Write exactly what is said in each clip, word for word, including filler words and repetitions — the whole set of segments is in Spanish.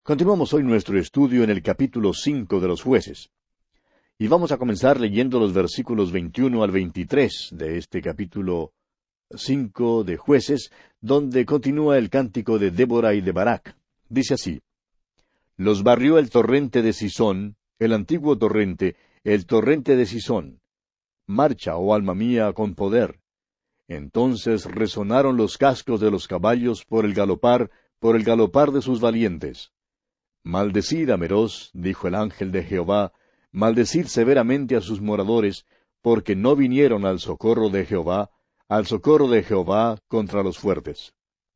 Continuamos hoy nuestro estudio en el capítulo cinco de los Jueces. Y vamos a comenzar leyendo los versículos veintiuno al veintitrés de este capítulo cinco de Jueces, donde continúa el cántico de Débora y de Barak. Dice así: Los barrió el torrente de Sisón, el antiguo torrente, el torrente de Sisón. Marcha, oh alma mía, con poder. Entonces resonaron los cascos de los caballos por el galopar, por el galopar de sus valientes. Maldecid a Meroz, dijo el ángel de Jehová, maldecid severamente a sus moradores, porque no vinieron al socorro de Jehová, al socorro de Jehová contra los fuertes.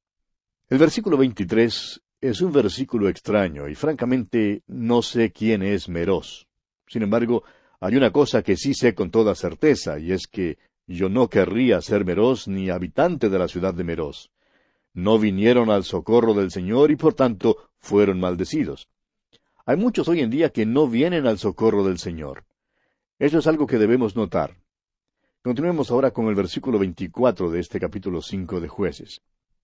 El versículo veintitrés es un versículo extraño, y francamente no sé quién es Meroz. Sin embargo, hay una cosa que sí sé con toda certeza, y es que yo no querría ser Meroz ni habitante de la ciudad de Meroz. No vinieron al socorro del Señor y por tanto fueron maldecidos. Hay muchos hoy en día que no vienen al socorro del Señor. Eso es algo que debemos notar. Continuemos ahora con el versículo veinticuatro de este capítulo cinco de Jueces.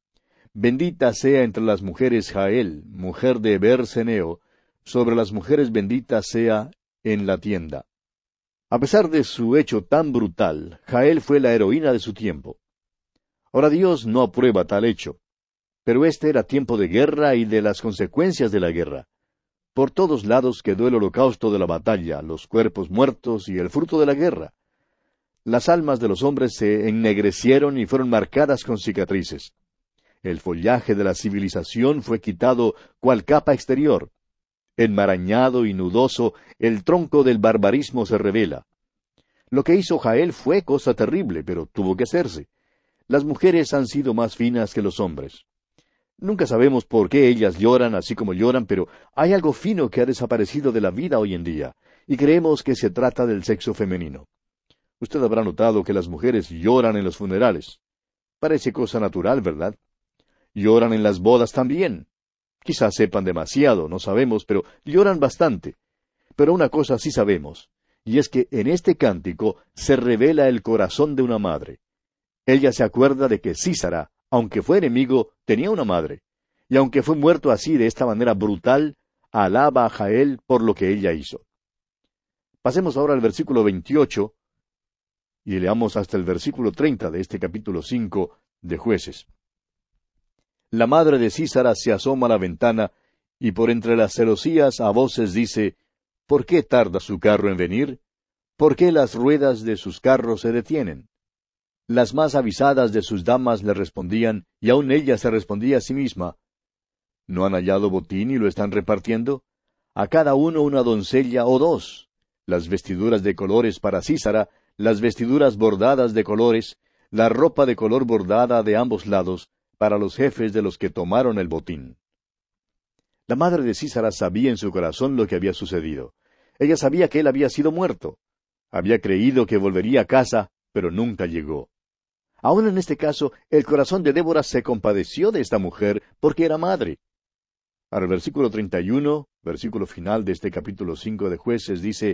Bendita sea entre las mujeres Jael, mujer de Eber-Seneo, sobre las mujeres bendita sea en la tienda. A pesar de su hecho tan brutal, Jael fue la heroína de su tiempo. Ahora Dios no aprueba tal hecho. Pero este era tiempo de guerra y de las consecuencias de la guerra. Por todos lados quedó el holocausto de la batalla, los cuerpos muertos y el fruto de la guerra. Las almas de los hombres se ennegrecieron y fueron marcadas con cicatrices. El follaje de la civilización fue quitado cual capa exterior. Enmarañado y nudoso, el tronco del barbarismo se revela. Lo que hizo Jael fue cosa terrible, pero tuvo que hacerse. Las mujeres han sido más finas que los hombres. Nunca sabemos por qué ellas lloran así como lloran, pero hay algo fino que ha desaparecido de la vida hoy en día, y creemos que se trata del sexo femenino. Usted habrá notado que las mujeres lloran en los funerales. Parece cosa natural, ¿verdad? Lloran en las bodas también. Quizás sepan demasiado, no sabemos, pero lloran bastante. Pero una cosa sí sabemos, y es que en este cántico se revela el corazón de una madre. Ella se acuerda de que Sísara, aunque fue enemigo, tenía una madre, y aunque fue muerto así de esta manera brutal, alaba a Jael por lo que ella hizo. Pasemos ahora al versículo veintiocho, y leamos hasta el versículo treinta de este capítulo cinco de Jueces. La madre de Sísara se asoma a la ventana, y por entre las celosías a voces dice: ¿Por qué tarda su carro en venir? ¿Por qué las ruedas de sus carros se detienen? Las más avisadas de sus damas le respondían, y aun ella se respondía a sí misma: ¿No han hallado botín y lo están repartiendo? A cada uno una doncella o dos. Las vestiduras de colores para Sísara, las vestiduras bordadas de colores, la ropa de color bordada de ambos lados, para los jefes de los que tomaron el botín. La madre de Sísara sabía en su corazón lo que había sucedido. Ella sabía que él había sido muerto. Había creído que volvería a casa, pero nunca llegó. Aún en este caso, el corazón de Débora se compadeció de esta mujer porque era madre. Ahora el versículo treinta y uno, versículo final de este capítulo cinco de Jueces, dice: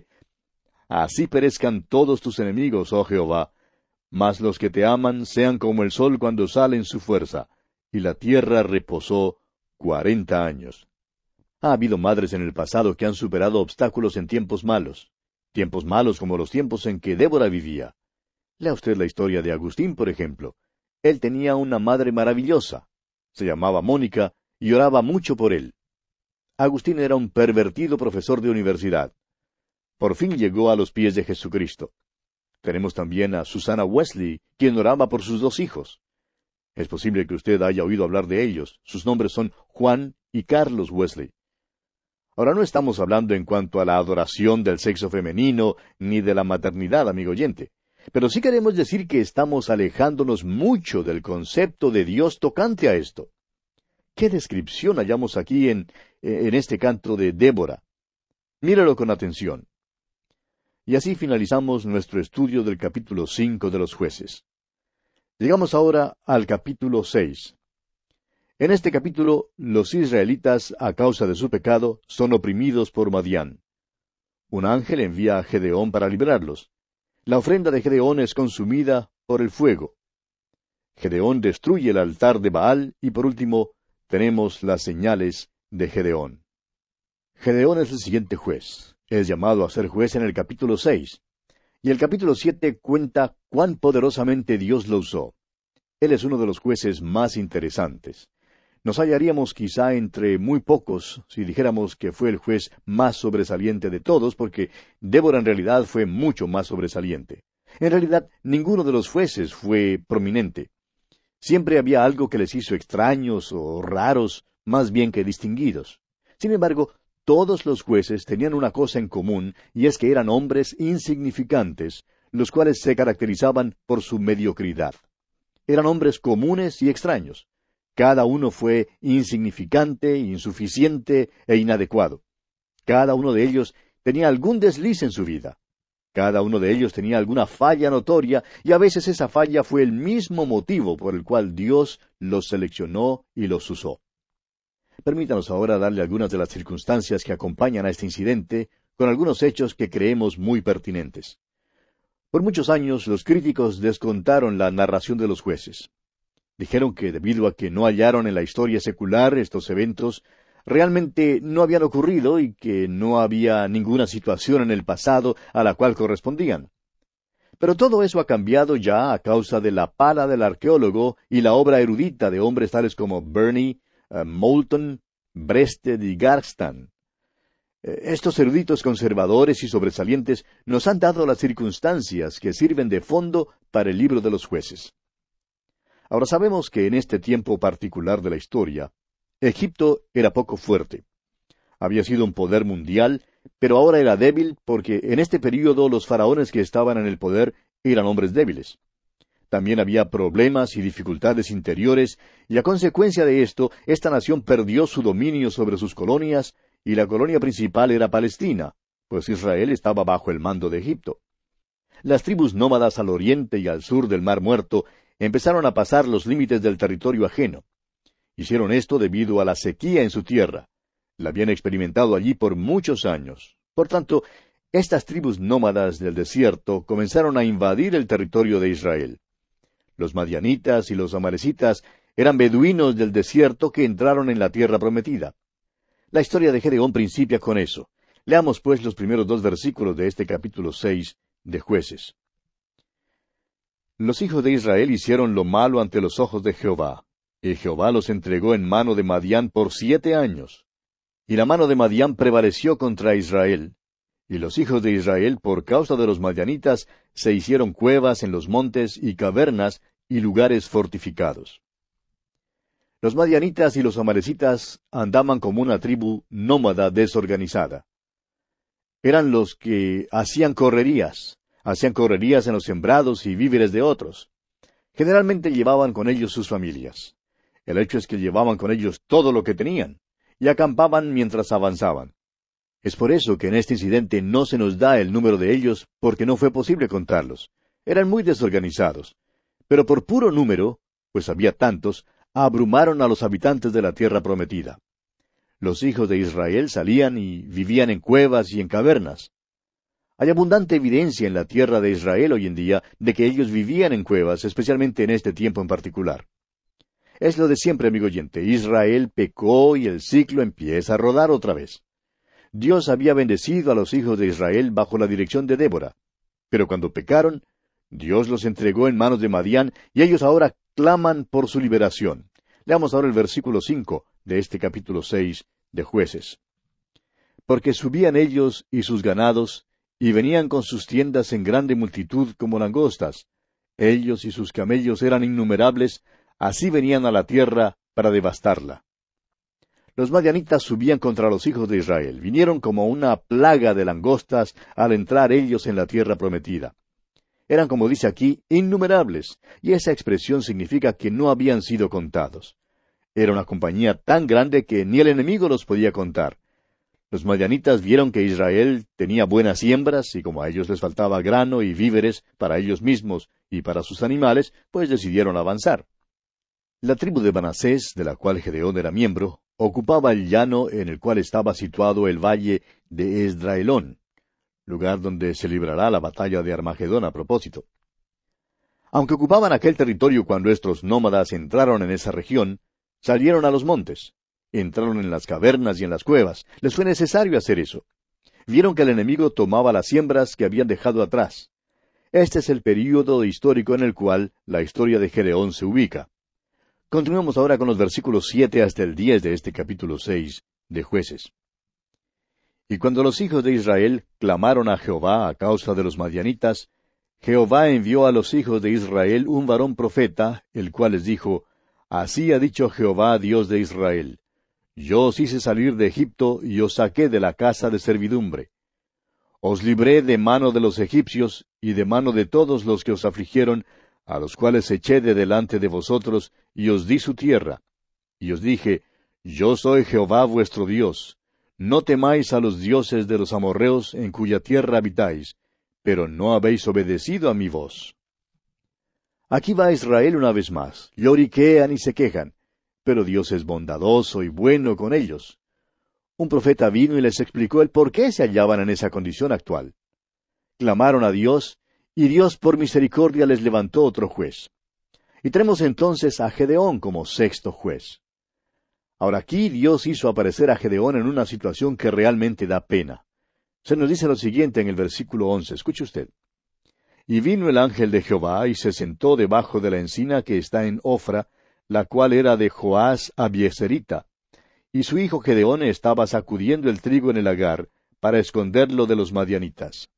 Así perezcan todos tus enemigos, oh Jehová, mas los que te aman sean como el sol cuando sale en su fuerza. Y la tierra reposó cuarenta años. Ha habido madres en el pasado que han superado obstáculos en tiempos malos, tiempos malos como los tiempos en que Débora vivía. Lea usted la historia de Agustín, por ejemplo. Él tenía una madre maravillosa. Se llamaba Mónica y oraba mucho por él. Agustín era un pervertido profesor de universidad. Por fin llegó a los pies de Jesucristo. Tenemos también a Susana Wesley, quien oraba por sus dos hijos. Es posible que usted haya oído hablar de ellos. Sus nombres son Juan y Carlos Wesley. Ahora no estamos hablando en cuanto a la adoración del sexo femenino, ni de la maternidad, amigo oyente. Pero sí queremos decir que estamos alejándonos mucho del concepto de Dios tocante a esto. ¿Qué descripción hallamos aquí en, en este canto de Débora? Míralo con atención. Y así finalizamos nuestro estudio del capítulo cinco de los Jueces. Llegamos ahora al capítulo seis. En este capítulo, los israelitas, a causa de su pecado, son oprimidos por Madián. Un ángel envía a Gedeón para librarlos. La ofrenda de Gedeón es consumida por el fuego. Gedeón destruye el altar de Baal y por último tenemos las señales de Gedeón. Gedeón es el siguiente juez. Es llamado a ser juez en el capítulo seis. Y el capítulo siete cuenta cuán poderosamente Dios lo usó. Él es uno de los jueces más interesantes. Nos hallaríamos quizá entre muy pocos si dijéramos que fue el juez más sobresaliente de todos, porque Débora en realidad fue mucho más sobresaliente. En realidad, ninguno de los jueces fue prominente. Siempre había algo que les hizo extraños o raros, más bien que distinguidos. Sin embargo, todos los jueces tenían una cosa en común, y es que eran hombres insignificantes, los cuales se caracterizaban por su mediocridad. Eran hombres comunes y extraños. Cada uno fue insignificante, insuficiente e inadecuado. Cada uno de ellos tenía algún desliz en su vida. Cada uno de ellos tenía alguna falla notoria, y a veces esa falla fue el mismo motivo por el cual Dios los seleccionó y los usó. Permítanos ahora darle algunas de las circunstancias que acompañan a este incidente, con algunos hechos que creemos muy pertinentes. Por muchos años los críticos descontaron la narración de los jueces. Dijeron que debido a que no hallaron en la historia secular estos eventos, realmente no habían ocurrido y que no había ninguna situación en el pasado a la cual correspondían. Pero todo eso ha cambiado ya a causa de la pala del arqueólogo y la obra erudita de hombres tales como Burney, uh, Moulton, Breasted y Garstan. Estos eruditos conservadores y sobresalientes nos han dado las circunstancias que sirven de fondo para el libro de los jueces. Ahora sabemos que en este tiempo particular de la historia, Egipto era poco fuerte. Había sido un poder mundial, pero ahora era débil porque en este período los faraones que estaban en el poder eran hombres débiles. También había problemas y dificultades interiores, y a consecuencia de esto, esta nación perdió su dominio sobre sus colonias, y la colonia principal era Palestina, pues Israel estaba bajo el mando de Egipto. Las tribus nómadas al oriente y al sur del Mar Muerto empezaron a pasar los límites del territorio ajeno. Hicieron esto debido a la sequía en su tierra. La habían experimentado allí por muchos años. Por tanto, estas tribus nómadas del desierto comenzaron a invadir el territorio de Israel. Los madianitas y los amalecitas eran beduinos del desierto que entraron en la tierra prometida. La historia de Gedeón principia con eso. Leamos pues los primeros dos versículos de este capítulo seis de Jueces. Los hijos de Israel hicieron lo malo ante los ojos de Jehová, y Jehová los entregó en mano de Madián por siete años. Y la mano de Madián prevaleció contra Israel. Y los hijos de Israel, por causa de los madianitas, se hicieron cuevas en los montes y cavernas y lugares fortificados. Los madianitas y los amalecitas andaban como una tribu nómada desorganizada. Eran los que hacían correrías, hacían correrías en los sembrados y víveres de otros. Generalmente llevaban con ellos sus familias. El hecho es que llevaban con ellos todo lo que tenían, y acampaban mientras avanzaban. Es por eso que en este incidente no se nos da el número de ellos, porque no fue posible contarlos. Eran muy desorganizados. Pero por puro número, pues había tantos, abrumaron a los habitantes de la tierra prometida. Los hijos de Israel salían y vivían en cuevas y en cavernas. Hay abundante evidencia en la tierra de Israel hoy en día de que ellos vivían en cuevas, especialmente en este tiempo en particular. Es lo de siempre, amigo oyente. Israel pecó y el ciclo empieza a rodar otra vez. Dios había bendecido a los hijos de Israel bajo la dirección de Débora. Pero cuando pecaron, Dios los entregó en manos de Madián, y ellos ahora claman por su liberación. Leamos ahora el versículo cinco de este capítulo seis de Jueces. Porque subían ellos y sus ganados, y venían con sus tiendas en grande multitud como langostas. Ellos y sus camellos eran innumerables, así venían a la tierra para devastarla. Los madianitas subían contra los hijos de Israel, vinieron como una plaga de langostas al entrar ellos en la tierra prometida. Eran, como dice aquí, innumerables, y esa expresión significa que no habían sido contados. Era una compañía tan grande que ni el enemigo los podía contar. Los madianitas vieron que Israel tenía buenas siembras, y como a ellos les faltaba grano y víveres para ellos mismos y para sus animales, pues decidieron avanzar. La tribu de Manasés, de la cual Gedeón era miembro, ocupaba el llano en el cual estaba situado el valle de Esdraelón, lugar donde se librará la batalla de Armagedón a propósito. Aunque ocupaban aquel territorio cuando estos nómadas entraron en esa región, salieron a los montes, Entraron en las cavernas y en las cuevas. Les fue necesario hacer eso. Vieron que el enemigo tomaba las siembras que habían dejado atrás. Este es el período histórico en el cual la historia de Gedeón se ubica. Continuamos ahora con los versículos siete hasta el diez de este capítulo seis de Jueces. Y cuando los hijos de Israel clamaron a Jehová a causa de los madianitas, Jehová envió a los hijos de Israel un varón profeta, el cual les dijo, Así ha dicho Jehová, Dios de Israel, Yo os hice salir de Egipto y os saqué de la casa de servidumbre. Os libré de mano de los egipcios y de mano de todos los que os afligieron, a los cuales eché de delante de vosotros, y os di su tierra. Y os dije, Yo soy Jehová vuestro Dios. No temáis a los dioses de los amorreos en cuya tierra habitáis, pero no habéis obedecido a mi voz. Aquí va Israel una vez más. Lloriquean y se quejan, pero Dios es bondadoso y bueno con ellos. Un profeta vino y les explicó el por qué se hallaban en esa condición actual. Clamaron a Dios, y Dios por misericordia les levantó otro juez. Y tenemos entonces a Gedeón como sexto juez. Ahora aquí Dios hizo aparecer a Gedeón en una situación que realmente da pena. Se nos dice lo siguiente en el versículo once, escuche usted. Y vino el ángel de Jehová y se sentó debajo de la encina que está en Ofra, la cual era de Joás Abieserita. Y su hijo Gedeón estaba sacudiendo el trigo en el lagar, para esconderlo de los madianitas.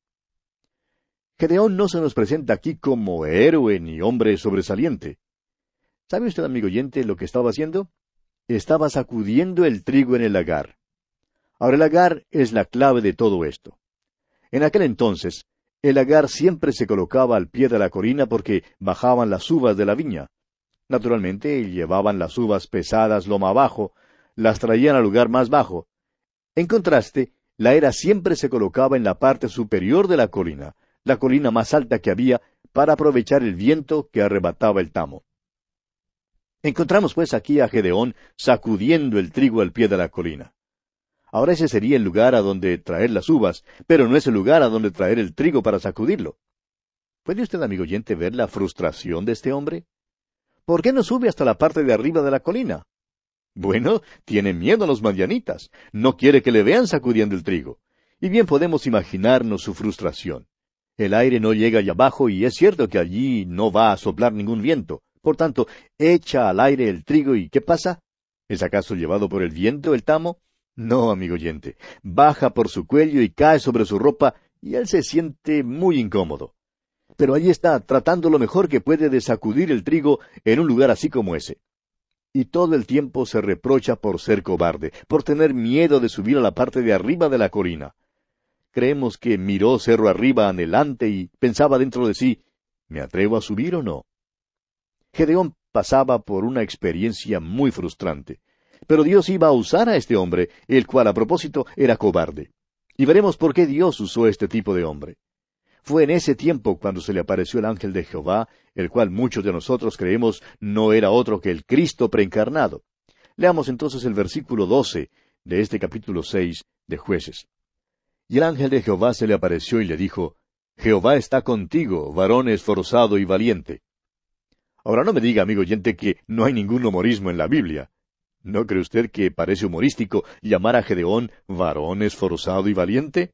Gedeón no se nos presenta aquí como héroe ni hombre sobresaliente. ¿Sabe usted, amigo oyente, lo que estaba haciendo? Estaba sacudiendo el trigo en el lagar. Ahora el lagar es la clave de todo esto. En aquel entonces, el lagar siempre se colocaba al pie de la colina porque bajaban las uvas de la viña. Naturalmente, llevaban las uvas pesadas loma abajo, las traían al lugar más bajo. En contraste, la era siempre se colocaba en la parte superior de la colina, la colina más alta que había, para aprovechar el viento que arrebataba el tamo. Encontramos pues aquí a Gedeón sacudiendo el trigo al pie de la colina. Ahora ese sería el lugar a donde traer las uvas, pero no es el lugar a donde traer el trigo para sacudirlo. ¿Puede usted, amigo oyente, ver la frustración de este hombre? ¿Por qué no sube hasta la parte de arriba de la colina? Bueno, tiene miedo a los madianitas. No quiere que le vean sacudiendo el trigo. Y bien podemos imaginarnos su frustración. El aire no llega allá abajo y es cierto que allí no va a soplar ningún viento. Por tanto, echa al aire el trigo y ¿qué pasa? ¿Es acaso llevado por el viento el tamo? No, amigo oyente. Baja por su cuello y cae sobre su ropa y él se siente muy incómodo. Pero allí está, tratando lo mejor que puede de sacudir el trigo en un lugar así como ese. Y todo el tiempo se reprocha por ser cobarde, por tener miedo de subir a la parte de arriba de la colina. Creemos que miró cerro arriba anhelante y pensaba dentro de sí, ¿me atrevo a subir o no? Gedeón pasaba por una experiencia muy frustrante. Pero Dios iba a usar a este hombre, el cual a propósito era cobarde. Y veremos por qué Dios usó este tipo de hombre. Fue en ese tiempo cuando se le apareció el ángel de Jehová, el cual muchos de nosotros creemos no era otro que el Cristo preencarnado. Leamos entonces el versículo doce de este capítulo seis de Jueces. Y el ángel de Jehová se le apareció y le dijo, Jehová está contigo, varón esforzado y valiente. Ahora no me diga, amigo oyente, que no hay ningún humorismo en la Biblia. ¿No cree usted que parece humorístico llamar a Gedeón varón esforzado y valiente?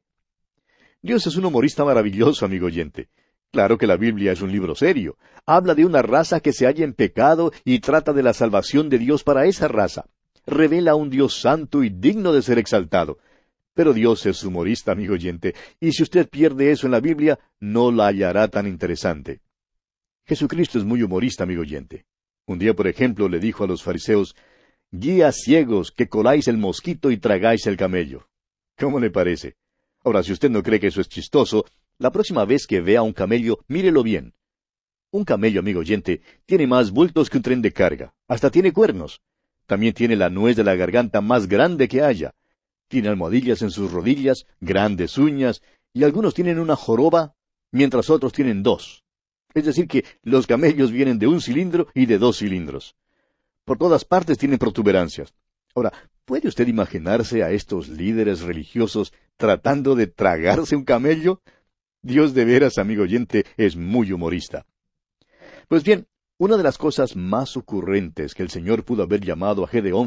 Dios es un humorista maravilloso, amigo oyente. Claro que la Biblia es un libro serio. Habla de una raza que se halla en pecado y trata de la salvación de Dios para esa raza. Revela a un Dios santo y digno de ser exaltado. Pero Dios es humorista, amigo oyente, y si usted pierde eso en la Biblia, no la hallará tan interesante. Jesucristo es muy humorista, amigo oyente. Un día, por ejemplo, le dijo a los fariseos, guías ciegos que coláis el mosquito y tragáis el camello. ¿Cómo le parece? Ahora, si usted no cree que eso es chistoso, la próxima vez que vea un camello, mírelo bien. Un camello, amigo oyente, tiene más bultos que un tren de carga. Hasta tiene cuernos. También tiene la nuez de la garganta más grande que haya. Tiene almohadillas en sus rodillas, grandes uñas, y algunos tienen una joroba, mientras otros tienen dos. Es decir que los camellos vienen de un cilindro y de dos cilindros. Por todas partes tienen protuberancias. Ahora, ¿puede usted imaginarse a estos líderes religiosos tratando de tragarse un camello? Dios de veras, amigo oyente, es muy humorista. Pues bien, una de las cosas más ocurrentes que el Señor pudo haber llamado a Gedeón fue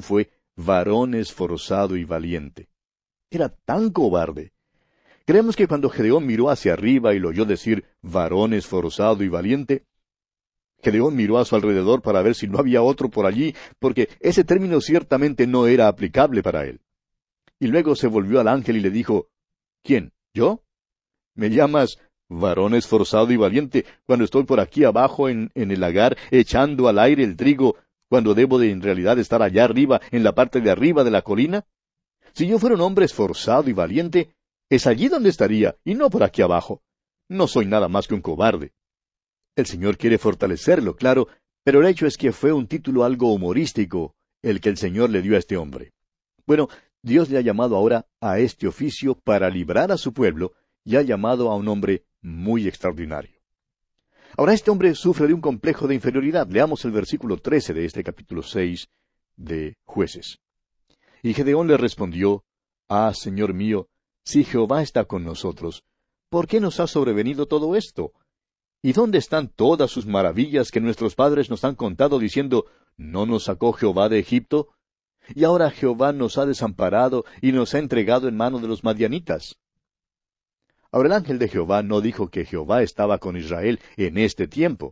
varón esforzado y valiente. Era tan cobarde. Creemos que cuando Gedeón miró hacia arriba y lo oyó decir varón esforzado y valiente, Gedeón miró a su alrededor para ver si no había otro por allí, porque ese término ciertamente no era aplicable para él. Y luego se volvió al ángel y le dijo, ¿quién? ¿Yo? ¿Me llamas varón esforzado y valiente cuando estoy por aquí abajo en, en el lagar echando al aire el trigo, cuando debo de en realidad estar allá arriba, en la parte de arriba de la colina? Si yo fuera un hombre esforzado y valiente, es allí donde estaría, y no por aquí abajo. No soy nada más que un cobarde. El Señor quiere fortalecerlo, claro, pero el hecho es que fue un título algo humorístico el que el Señor le dio a este hombre. Bueno, Dios le ha llamado ahora a este oficio para librar a su pueblo, y ha llamado a un hombre muy extraordinario. Ahora este hombre sufre de un complejo de inferioridad. Leamos el versículo trece de este capítulo seis de Jueces. Y Gedeón le respondió, Ah, Señor mío, si Jehová está con nosotros, ¿por qué nos ha sobrevenido todo esto? ¿Y dónde están todas sus maravillas que nuestros padres nos han contado diciendo, ¿no nos sacó Jehová de Egipto? Y ahora Jehová nos ha desamparado y nos ha entregado en mano de los madianitas. Ahora el ángel de Jehová no dijo que Jehová estaba con Israel en este tiempo.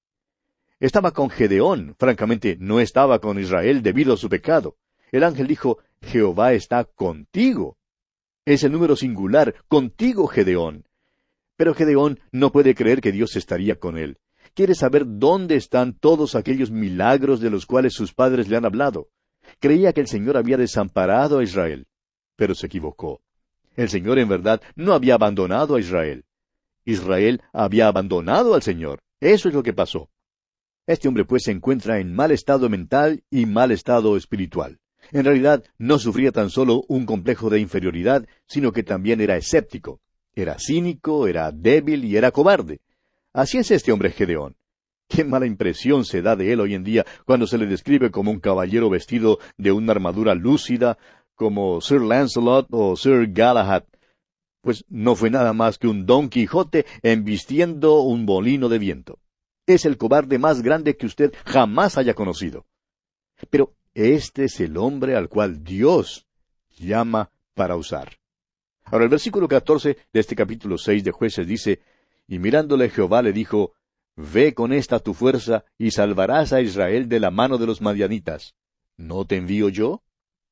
Estaba con Gedeón, francamente no estaba con Israel debido a su pecado. El ángel dijo, Jehová está contigo. Es el número singular, contigo, Gedeón. Pero Gedeón no puede creer que Dios estaría con él. Quiere saber dónde están todos aquellos milagros de los cuales sus padres le han hablado. Creía que el Señor había desamparado a Israel, pero se equivocó. El Señor en verdad no había abandonado a Israel. Israel había abandonado al Señor. Eso es lo que pasó. Este hombre pues se encuentra en mal estado mental y mal estado espiritual. En realidad no sufría tan solo un complejo de inferioridad, sino que también era escéptico. Era cínico, era débil y era cobarde. Así es este hombre Gedeón. Qué mala impresión se da de él hoy en día cuando se le describe como un caballero vestido de una armadura lúcida, como Sir Lancelot o Sir Galahad. Pues no fue nada más que un Don Quijote embistiendo un molino de viento. Es el cobarde más grande que usted jamás haya conocido. Pero este es el hombre al cual Dios llama para usar. Ahora el versículo catorce de este capítulo seis de Jueces dice, Y mirándole Jehová le dijo, Ve con esta tu fuerza, y salvarás a Israel de la mano de los madianitas. ¿No te envío yo?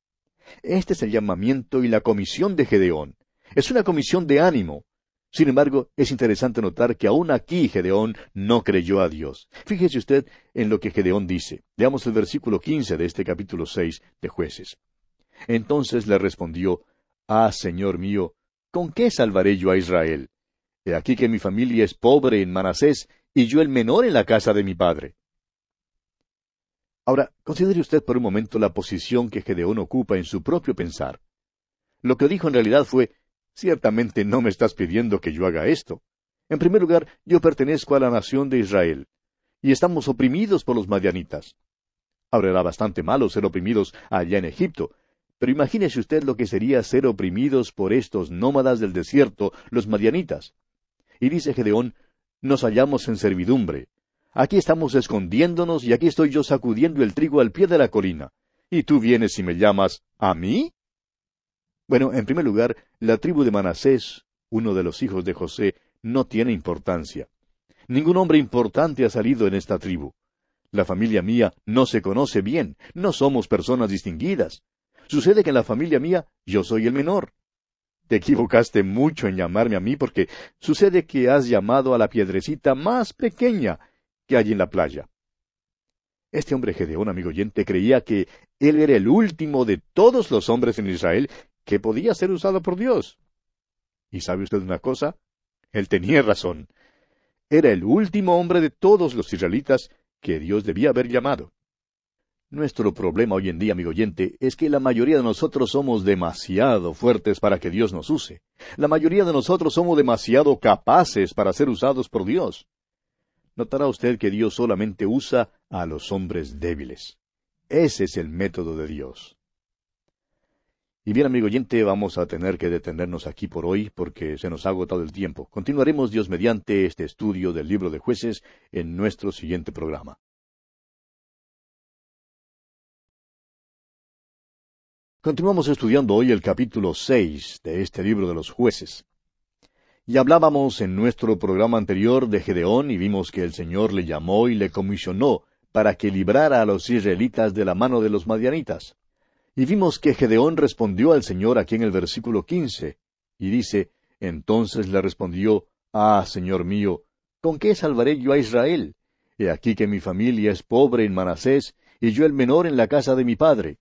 Este es el llamamiento y la comisión de Gedeón. Es una comisión de ánimo. Sin embargo, es interesante notar que aún aquí Gedeón no creyó a Dios. Fíjese usted en lo que Gedeón dice. Leamos el versículo quince de este capítulo seis de Jueces. Entonces le respondió, Ah, Señor mío, ¿con qué salvaré yo a Israel? He aquí que mi familia es pobre en Manasés, y yo el menor en la casa de mi padre. Ahora, considere usted por un momento la posición que Gedeón ocupa en su propio pensar. Lo que dijo en realidad fue, ciertamente no me estás pidiendo que yo haga esto. En primer lugar, yo pertenezco a la nación de Israel, y estamos oprimidos por los madianitas. Ahora era bastante malo ser oprimidos allá en Egipto, pero imagínese usted lo que sería ser oprimidos por estos nómadas del desierto, los madianitas. Y dice Gedeón, nos hallamos en servidumbre. Aquí estamos escondiéndonos y aquí estoy yo sacudiendo el trigo al pie de la colina. ¿Y tú vienes y me llamas a mí? Bueno, en primer lugar, la tribu de Manasés, uno de los hijos de José, no tiene importancia. Ningún hombre importante ha salido en esta tribu. La familia mía no se conoce bien, no somos personas distinguidas. Sucede que en la familia mía yo soy el menor. Te equivocaste mucho en llamarme a mí porque sucede que has llamado a la piedrecita más pequeña que hay en la playa. Este hombre Gedeón, amigo oyente, creía que él era el último de todos los hombres en Israel que podía ser usado por Dios. ¿Y sabe usted una cosa? Él tenía razón. Era el último hombre de todos los israelitas que Dios debía haber llamado. Nuestro problema hoy en día, amigo oyente, es que la mayoría de nosotros somos demasiado fuertes para que Dios nos use. La mayoría de nosotros somos demasiado capaces para ser usados por Dios. Notará usted que Dios solamente usa a los hombres débiles. Ese es el método de Dios. Y bien, amigo oyente, vamos a tener que detenernos aquí por hoy porque se nos ha agotado el tiempo. Continuaremos, Dios mediante, este estudio del libro de Jueces en nuestro siguiente programa. Continuamos estudiando hoy el capítulo seis de este libro de los Jueces. Y hablábamos en nuestro programa anterior de Gedeón y vimos que el Señor le llamó y le comisionó para que librara a los israelitas de la mano de los madianitas. Y vimos que Gedeón respondió al Señor aquí en el versículo quince, y dice, entonces le respondió, Ah, Señor mío, ¿con qué salvaré yo a Israel? He aquí que mi familia es pobre en Manasés, y yo el menor en la casa de mi padre.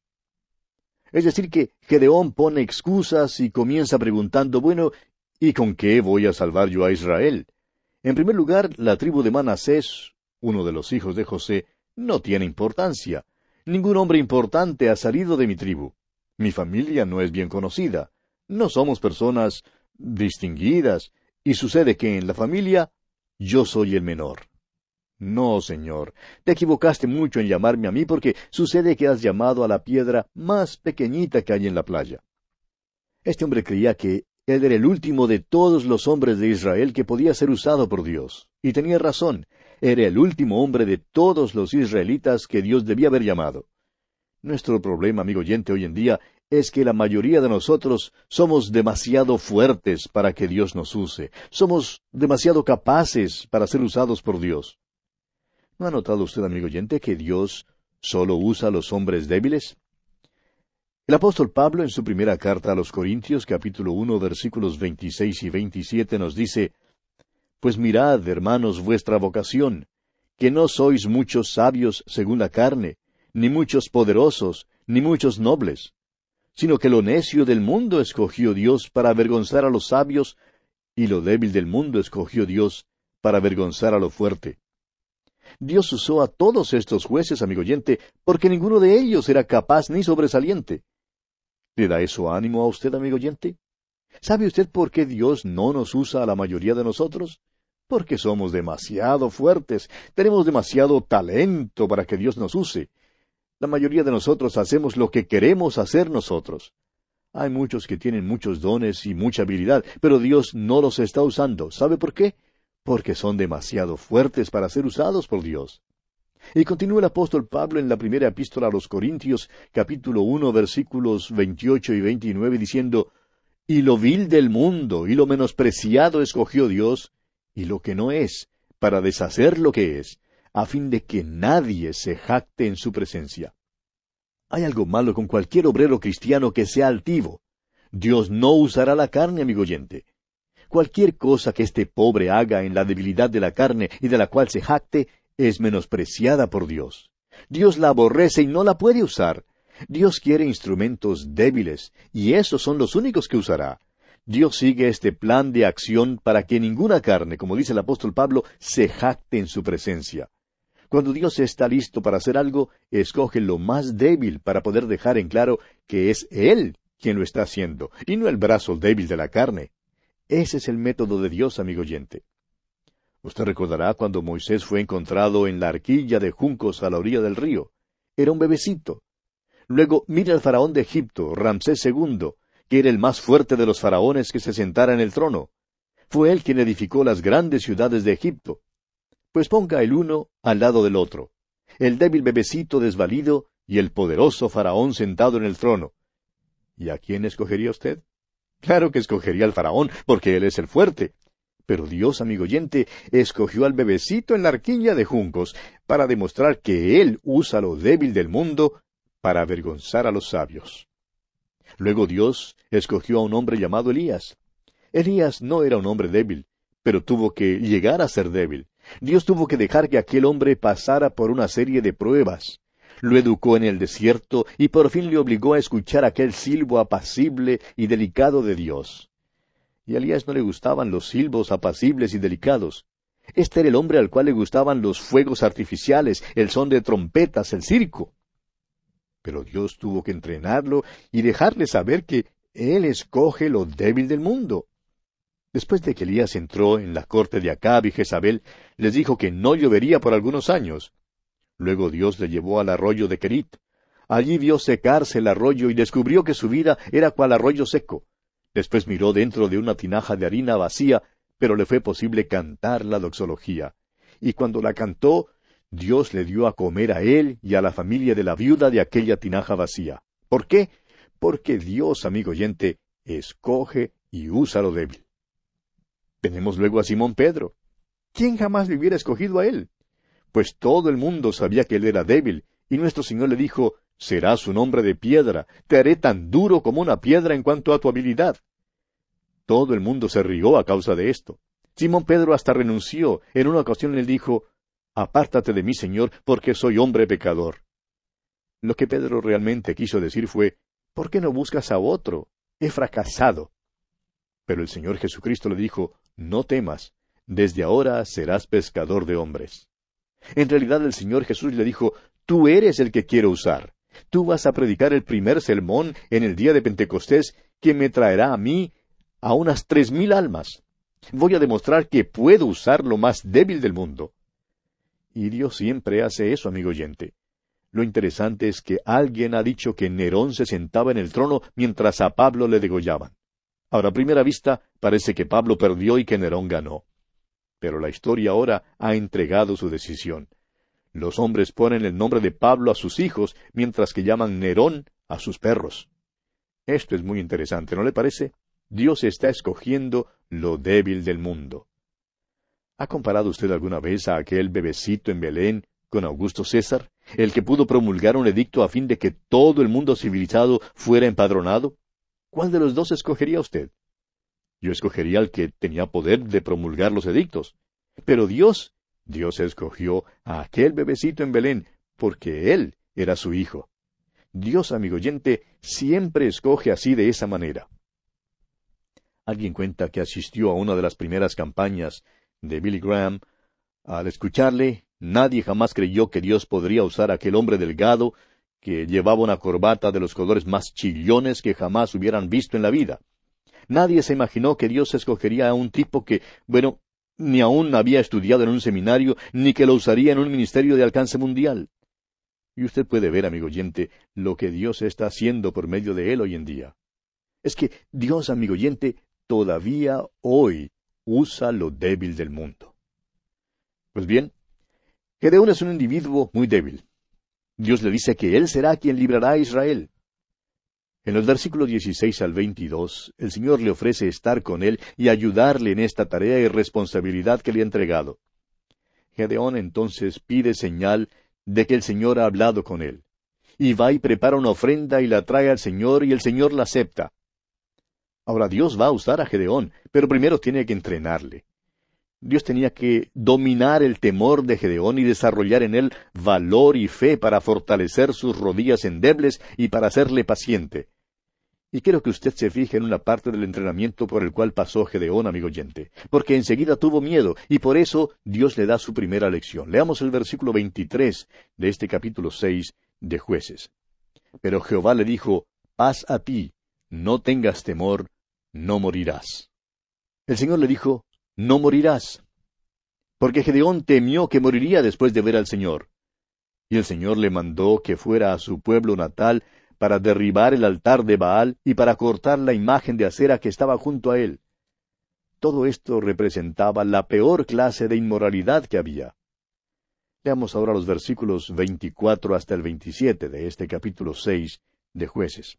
Es decir, que Gedeón pone excusas y comienza preguntando, bueno, ¿y con qué voy a salvar yo a Israel? En primer lugar, la tribu de Manasés, uno de los hijos de José, no tiene importancia. Ningún hombre importante ha salido de mi tribu. Mi familia no es bien conocida. No somos personas distinguidas, y sucede que en la familia yo soy el menor. No, Señor, te equivocaste mucho en llamarme a mí porque sucede que has llamado a la piedra más pequeñita que hay en la playa. Este hombre creía que él era el último de todos los hombres de Israel que podía ser usado por Dios. Y tenía razón, era el último hombre de todos los israelitas que Dios debía haber llamado. Nuestro problema, amigo oyente, hoy en día es que la mayoría de nosotros somos demasiado fuertes para que Dios nos use. Somos demasiado capaces para ser usados por Dios. ¿No ha notado usted, amigo oyente, que Dios solo usa a los hombres débiles? El apóstol Pablo, en su primera carta a los Corintios, capítulo uno, versículos veintiséis y veintisiete, nos dice, Pues mirad, hermanos, vuestra vocación, que no sois muchos sabios según la carne, ni muchos poderosos, ni muchos nobles, sino que lo necio del mundo escogió Dios para avergonzar a los sabios, y lo débil del mundo escogió Dios para avergonzar a lo fuerte. Dios usó a todos estos jueces, amigo oyente, porque ninguno de ellos era capaz ni sobresaliente. ¿Le da eso ánimo a usted, amigo oyente? ¿Sabe usted por qué Dios no nos usa a la mayoría de nosotros? Porque somos demasiado fuertes, tenemos demasiado talento para que Dios nos use. La mayoría de nosotros hacemos lo que queremos hacer nosotros. Hay muchos que tienen muchos dones y mucha habilidad, pero Dios no los está usando. ¿Sabe por qué? Porque son demasiado fuertes para ser usados por Dios. Y continúa el apóstol Pablo en la primera epístola a los Corintios, capítulo uno, versículos veintiocho y veintinueve, diciendo, Y lo vil del mundo y lo menospreciado escogió Dios, y lo que no es, para deshacer lo que es, a fin de que nadie se jacte en su presencia. Hay algo malo con cualquier obrero cristiano que sea altivo. Dios no usará la carne, amigo oyente. Cualquier cosa que este pobre haga en la debilidad de la carne y de la cual se jacte, es menospreciada por Dios. Dios la aborrece y no la puede usar. Dios quiere instrumentos débiles, y esos son los únicos que usará. Dios sigue este plan de acción para que ninguna carne, como dice el apóstol Pablo, se jacte en su presencia. Cuando Dios está listo para hacer algo, escoge lo más débil para poder dejar en claro que es Él quien lo está haciendo, y no el brazo débil de la carne. Ese es el método de Dios, amigo oyente. Usted recordará cuando Moisés fue encontrado en la arquilla de juncos a la orilla del río. Era un bebecito. Luego mira al faraón de Egipto, Ramsés segundo, que era el más fuerte de los faraones que se sentara en el trono. Fue él quien edificó las grandes ciudades de Egipto. Pues ponga el uno al lado del otro. El débil bebecito desvalido y el poderoso faraón sentado en el trono. ¿Y a quién escogería usted? Claro que escogería al faraón, porque él es el fuerte. Pero Dios, amigo oyente, escogió al bebecito en la arquilla de juncos para demostrar que Él usa lo débil del mundo para avergonzar a los sabios. Luego Dios escogió a un hombre llamado Elías. Elías no era un hombre débil, pero tuvo que llegar a ser débil. Dios tuvo que dejar que aquel hombre pasara por una serie de pruebas. Lo educó en el desierto y por fin le obligó a escuchar aquel silbo apacible y delicado de Dios. Y a Elías no le gustaban los silbos apacibles y delicados. Este era el hombre al cual le gustaban los fuegos artificiales, el son de trompetas, el circo. Pero Dios tuvo que entrenarlo y dejarle saber que Él escoge lo débil del mundo. Después de que Elías entró en la corte de Acab y Jezabel, les dijo que no llovería por algunos años. Luego Dios le llevó al arroyo de Querit. Allí vio secarse el arroyo y descubrió que su vida era cual arroyo seco. Después miró dentro de una tinaja de harina vacía, pero le fue posible cantar la doxología. Y cuando la cantó, Dios le dio a comer a él y a la familia de la viuda de aquella tinaja vacía. ¿Por qué? porque Dios, amigo oyente, escoge y usa lo débil. Tenemos luego a Simón Pedro. ¿Quién jamás le hubiera escogido a él? Pues todo el mundo sabía que él era débil, y nuestro Señor le dijo, serás un hombre de piedra, te haré tan duro como una piedra en cuanto a tu habilidad. Todo el mundo se rió a causa de esto. Simón Pedro hasta renunció. En una ocasión él dijo, apártate de mí, Señor, porque soy hombre pecador. Lo que Pedro realmente quiso decir fue, ¿por qué no buscas a otro? He fracasado. Pero el Señor Jesucristo le dijo, no temas, desde ahora serás pescador de hombres. En realidad el Señor Jesús le dijo, tú eres el que quiero usar. Tú vas a predicar el primer sermón en el día de Pentecostés que me traerá a mí a unas tres mil almas. Voy a demostrar que puedo usar lo más débil del mundo. Y Dios siempre hace eso, amigo oyente. Lo interesante es que alguien ha dicho que Nerón se sentaba en el trono mientras a Pablo le degollaban. Ahora, a primera vista, parece que Pablo perdió y que Nerón ganó. Pero la historia ahora ha entregado su decisión. Los hombres ponen el nombre de Pablo a sus hijos, mientras que llaman Nerón a sus perros. Esto es muy interesante, ¿no le parece? Dios está escogiendo lo débil del mundo. ¿Ha comparado usted alguna vez a aquel bebecito en Belén con Augusto César, el que pudo promulgar un edicto a fin de que todo el mundo civilizado fuera empadronado? ¿Cuál de los dos escogería usted? Yo escogería al que tenía poder de promulgar los edictos. Pero Dios, Dios escogió a aquel bebecito en Belén, porque él era su hijo. Dios, amigo oyente, siempre escoge así de esa manera. Alguien cuenta que asistió a una de las primeras campañas de Billy Graham. Al escucharle, nadie jamás creyó que Dios podría usar a aquel hombre delgado, que llevaba una corbata de los colores más chillones que jamás hubieran visto en la vida. Nadie se imaginó que Dios escogería a un tipo que, bueno, ni aún había estudiado en un seminario, ni que lo usaría en un ministerio de alcance mundial. Y usted puede ver, amigo oyente, lo que Dios está haciendo por medio de él hoy en día. Es que Dios, amigo oyente, todavía hoy usa lo débil del mundo. Pues bien, Gedeón es un individuo muy débil. Dios le dice que él será quien librará a Israel. En los versículos dieciséis al veintidós, el Señor le ofrece estar con él y ayudarle en esta tarea y responsabilidad que le ha entregado. Gedeón entonces pide señal de que el Señor ha hablado con él. Y va y prepara una ofrenda y la trae al Señor, y el Señor la acepta. Ahora Dios va a usar a Gedeón, pero primero tiene que entrenarle. Dios tenía que dominar el temor de Gedeón y desarrollar en él valor y fe para fortalecer sus rodillas endebles y para hacerle paciente. Y quiero que usted se fije en una parte del entrenamiento por el cual pasó Gedeón, amigo oyente, porque enseguida tuvo miedo, y por eso Dios le da su primera lección. Leamos el versículo veintitrés de este capítulo seis de Jueces. Pero Jehová le dijo, paz a ti, no tengas temor, no morirás. El Señor le dijo, no morirás, porque Gedeón temió que moriría después de ver al Señor. Y el Señor le mandó que fuera a su pueblo natal para derribar el altar de Baal y para cortar la imagen de acera que estaba junto a él. Todo esto representaba la peor clase de inmoralidad que había. Leamos ahora los versículos veinticuatro hasta el veintisiete de este capítulo seis de Jueces.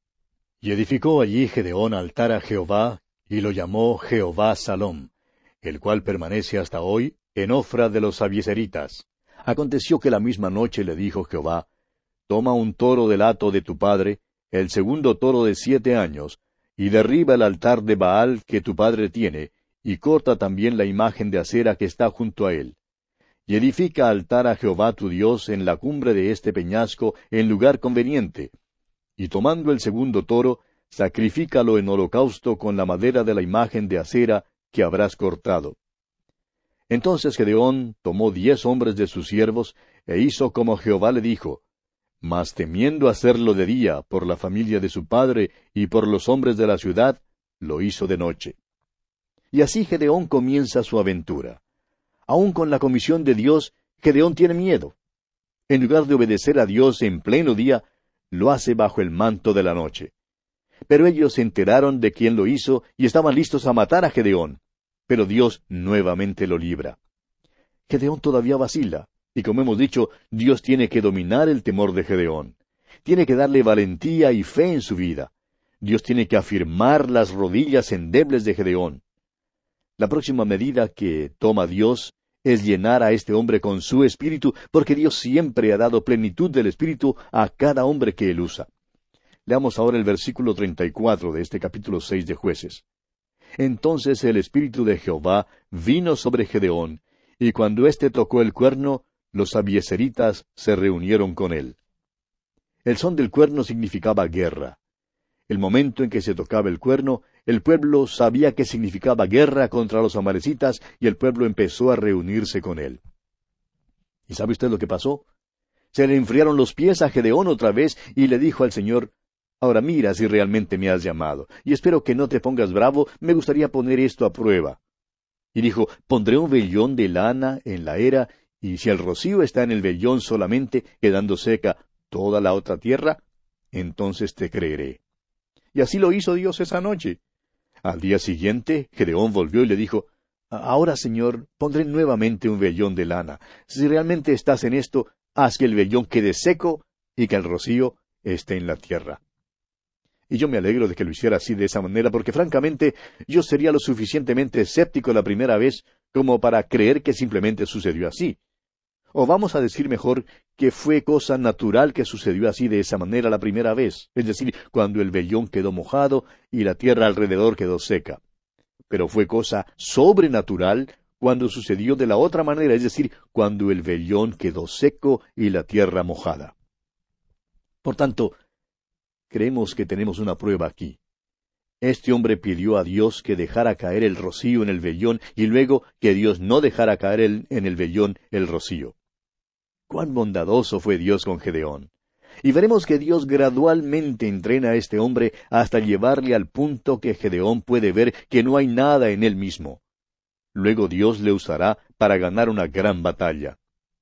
Y edificó allí Gedeón altar a Jehová, y lo llamó Jehová Salom, el cual permanece hasta hoy en Ofra de los Abiezeritas. Aconteció que la misma noche le dijo Jehová, toma un toro del hato de tu padre, el segundo toro de siete años, y derriba el altar de Baal que tu padre tiene, y corta también la imagen de acera que está junto a él. Y edifica altar a Jehová tu Dios en la cumbre de este peñasco, en lugar conveniente. Y tomando el segundo toro, sacrifícalo en holocausto con la madera de la imagen de acera que habrás cortado. Entonces Gedeón tomó diez hombres de sus siervos, e hizo como Jehová le dijo, mas temiendo hacerlo de día por la familia de su padre y por los hombres de la ciudad, lo hizo de noche. Y así Gedeón comienza su aventura. Aun con la comisión de Dios, Gedeón tiene miedo. En lugar de obedecer a Dios en pleno día, lo hace bajo el manto de la noche. Pero ellos se enteraron de quién lo hizo y estaban listos a matar a Gedeón. Pero Dios nuevamente lo libra. Gedeón todavía vacila, y como hemos dicho, Dios tiene que dominar el temor de Gedeón. tiene que darle valentía y fe en su vida. Dios tiene que afirmar las rodillas endebles de Gedeón. La próxima medida que toma Dios es llenar a este hombre con su espíritu, porque Dios siempre ha dado plenitud del espíritu a cada hombre que él usa. Leamos ahora el versículo treinta y cuatro de este capítulo seis de Jueces. Entonces el espíritu de Jehová vino sobre Gedeón, y cuando éste tocó el cuerno, los abieseritas se reunieron con él. El son del cuerno significaba guerra. El momento en que se tocaba el cuerno, el pueblo sabía que significaba guerra contra los amalecitas, y el pueblo empezó a reunirse con él. ¿Y sabe usted lo que pasó? Se le enfriaron los pies a Gedeón otra vez, y le dijo al Señor: Ahora mira si realmente me has llamado, y espero que no te pongas bravo, me gustaría poner esto a prueba. Y dijo: Pondré un vellón de lana en la era, y si el rocío está en el vellón solamente, quedando seca toda la otra tierra, entonces te creeré. Y así lo hizo Dios esa noche. Al día siguiente, Gedeón volvió y le dijo: Ahora, Señor, pondré nuevamente un vellón de lana. Si realmente estás en esto, haz que el vellón quede seco y que el rocío esté en la tierra. Y yo me alegro de que lo hiciera así de esa manera, porque francamente yo sería lo suficientemente escéptico la primera vez como para creer que simplemente sucedió así. O vamos a decir mejor que fue cosa natural que sucedió así de esa manera la primera vez, es decir, cuando el vellón quedó mojado y la tierra alrededor quedó seca. Pero fue cosa sobrenatural cuando sucedió de la otra manera, es decir, cuando el vellón quedó seco y la tierra mojada. Por tanto, creemos que tenemos una prueba aquí. Este hombre pidió a Dios que dejara caer el rocío en el vellón y luego que Dios no dejara caer el, en el vellón el rocío. Cuán bondadoso fue Dios con Gedeón. Y veremos que Dios gradualmente entrena a este hombre hasta llevarle al punto que Gedeón puede ver que no hay nada en él mismo. Luego Dios le usará para ganar una gran batalla.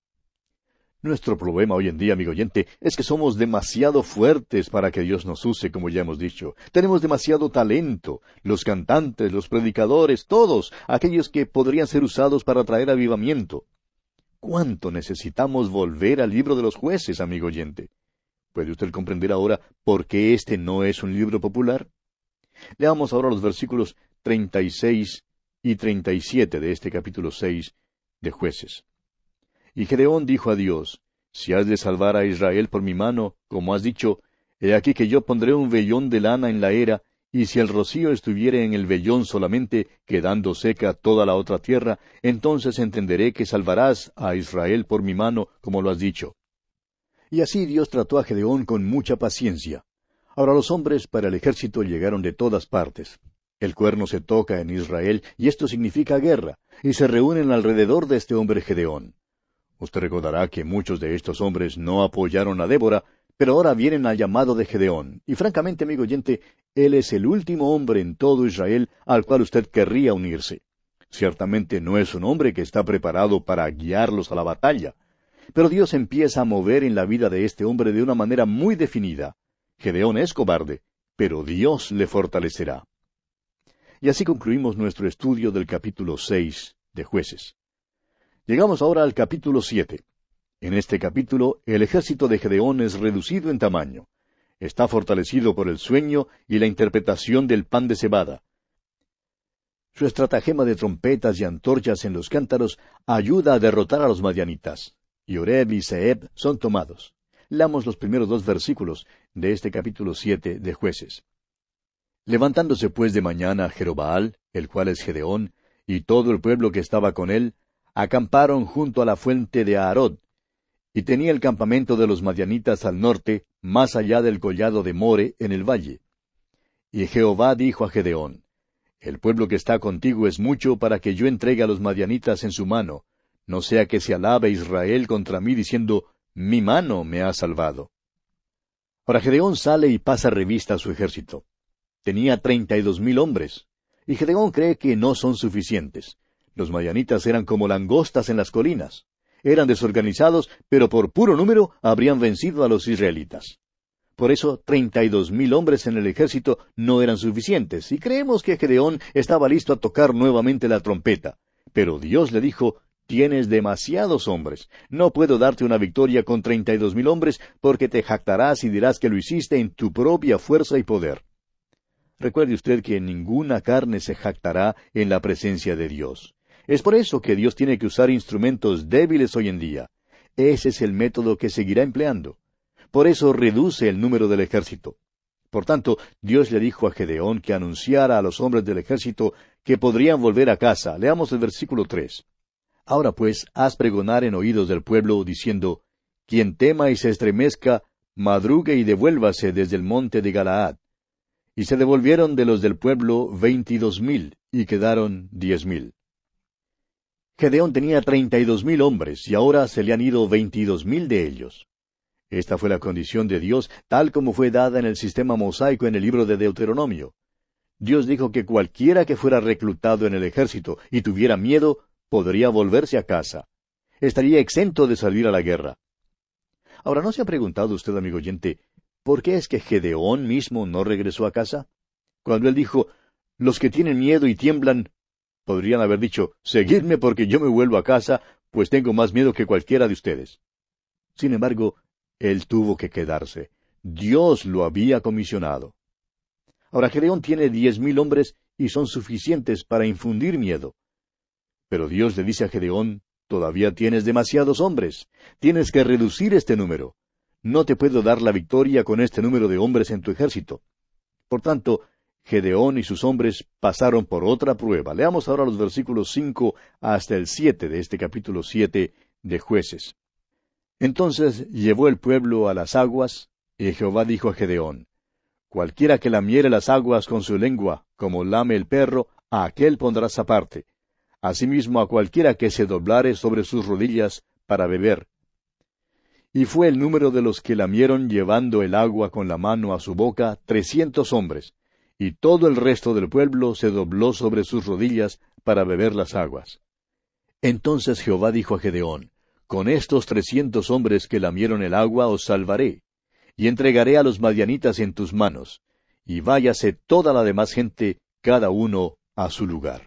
Nuestro problema hoy en día, amigo oyente, es que somos demasiado fuertes para que Dios nos use, como ya hemos dicho. Tenemos demasiado talento. Los cantantes, los predicadores, todos, aquellos que podrían ser usados para traer avivamiento. ¿Cuánto necesitamos volver al libro de los jueces, amigo oyente? ¿Puede usted comprender ahora por qué este no es un libro popular? Leamos ahora los versículos treinta y seis y treinta y siete de este capítulo seis de Jueces. Y Gedeón dijo a Dios: Si has de salvar a Israel por mi mano, como has dicho, he aquí que yo pondré un vellón de lana en la era, y si el rocío estuviere en el vellón solamente, quedando seca toda la otra tierra, entonces entenderé que salvarás a Israel por mi mano, como lo has dicho. Y así Dios trató a Gedeón con mucha paciencia. Ahora los hombres para el ejército llegaron de todas partes. El cuerno se toca en Israel, y esto significa guerra, y se reúnen alrededor de este hombre Gedeón. Usted recordará que muchos de estos hombres no apoyaron a Débora, pero ahora vienen al llamado de Gedeón. Y francamente, amigo oyente, él es el último hombre en todo Israel al cual usted querría unirse. Ciertamente no es un hombre que está preparado para guiarlos a la batalla. Pero Dios empieza a mover en la vida de este hombre de una manera muy definida. Gedeón es cobarde, pero Dios le fortalecerá. Y así concluimos nuestro estudio del capítulo seis de Jueces. Llegamos ahora al capítulo siete. En este capítulo, el ejército de Gedeón es reducido en tamaño. Está fortalecido por el sueño y la interpretación del pan de cebada. Su estratagema de trompetas y antorchas en los cántaros ayuda a derrotar a los madianitas. Y Oreb y Zeeb son tomados. Leamos los primeros dos versículos de este capítulo siete de Jueces. Levantándose pues de mañana Jerobaal, el cual es Gedeón, y todo el pueblo que estaba con él, acamparon junto a la fuente de Aarod, y tenía el campamento de los madianitas al norte, más allá del collado de More, en el valle. Y Jehová dijo a Gedeón: El pueblo que está contigo es mucho para que yo entregue a los madianitas en su mano, no sea que se alabe Israel contra mí diciendo: Mi mano me ha salvado. Ahora Gedeón sale y pasa revista a su ejército. Tenía treinta y dos mil hombres, y Gedeón cree que no son suficientes. Los madianitas eran como langostas en las colinas. Eran desorganizados, pero por puro número habrían vencido a los israelitas. Por eso, treinta y dos mil hombres en el ejército no eran suficientes, y creemos que Gedeón estaba listo a tocar nuevamente la trompeta. Pero Dios le dijo: Tienes demasiados hombres. No puedo darte una victoria con treinta y dos mil hombres, porque te jactarás y dirás que lo hiciste en tu propia fuerza y poder. Recuerde usted que ninguna carne se jactará en la presencia de Dios. Es por eso que Dios tiene que usar instrumentos débiles hoy en día. Ese es el método que seguirá empleando. Por eso reduce el número del ejército. Por tanto, Dios le dijo a Gedeón que anunciara a los hombres del ejército que podrían volver a casa. Leamos el versículo tres. Ahora pues, haz pregonar en oídos del pueblo, diciendo, quien tema y se estremezca, madrugue y devuélvase desde el monte de Galaad. Y se devolvieron de los del pueblo veintidós mil, y quedaron diez mil. Gedeón tenía treinta y dos mil hombres, y ahora se le han ido veintidós mil de ellos. Esta fue la condición de Dios, tal como fue dada en el sistema mosaico en el libro de Deuteronomio. Dios dijo que cualquiera que fuera reclutado en el ejército y tuviera miedo, podría volverse a casa. Estaría exento de salir a la guerra. Ahora, ¿no se ha preguntado usted, amigo oyente, por qué es que Gedeón mismo no regresó a casa? Cuando él dijo, los que tienen miedo y tiemblan, podrían haber dicho, seguidme porque yo me vuelvo a casa, pues tengo más miedo que cualquiera de ustedes. Sin embargo, él tuvo que quedarse. Dios lo había comisionado. Ahora, Gedeón tiene diez mil hombres y son suficientes para infundir miedo. Pero Dios le dice a Gedeón, todavía tienes demasiados hombres. Tienes que reducir este número. No te puedo dar la victoria con este número de hombres en tu ejército. Por tanto, Gedeón y sus hombres pasaron por otra prueba. Leamos ahora los versículos cinco hasta el siete de este capítulo siete de Jueces. Entonces llevó el pueblo a las aguas, y Jehová dijo a Gedeón, cualquiera que lamiere las aguas con su lengua, como lame el perro, a aquél pondrás aparte. Asimismo a cualquiera que se doblare sobre sus rodillas para beber. Y fue el número de los que lamieron llevando el agua con la mano a su boca trescientos hombres, y todo el resto del pueblo se dobló sobre sus rodillas para beber las aguas. Entonces Jehová dijo a Gedeón, con estos trescientos hombres que lamieron el agua os salvaré, y entregaré a los madianitas en tus manos, y váyase toda la demás gente, cada uno a su lugar.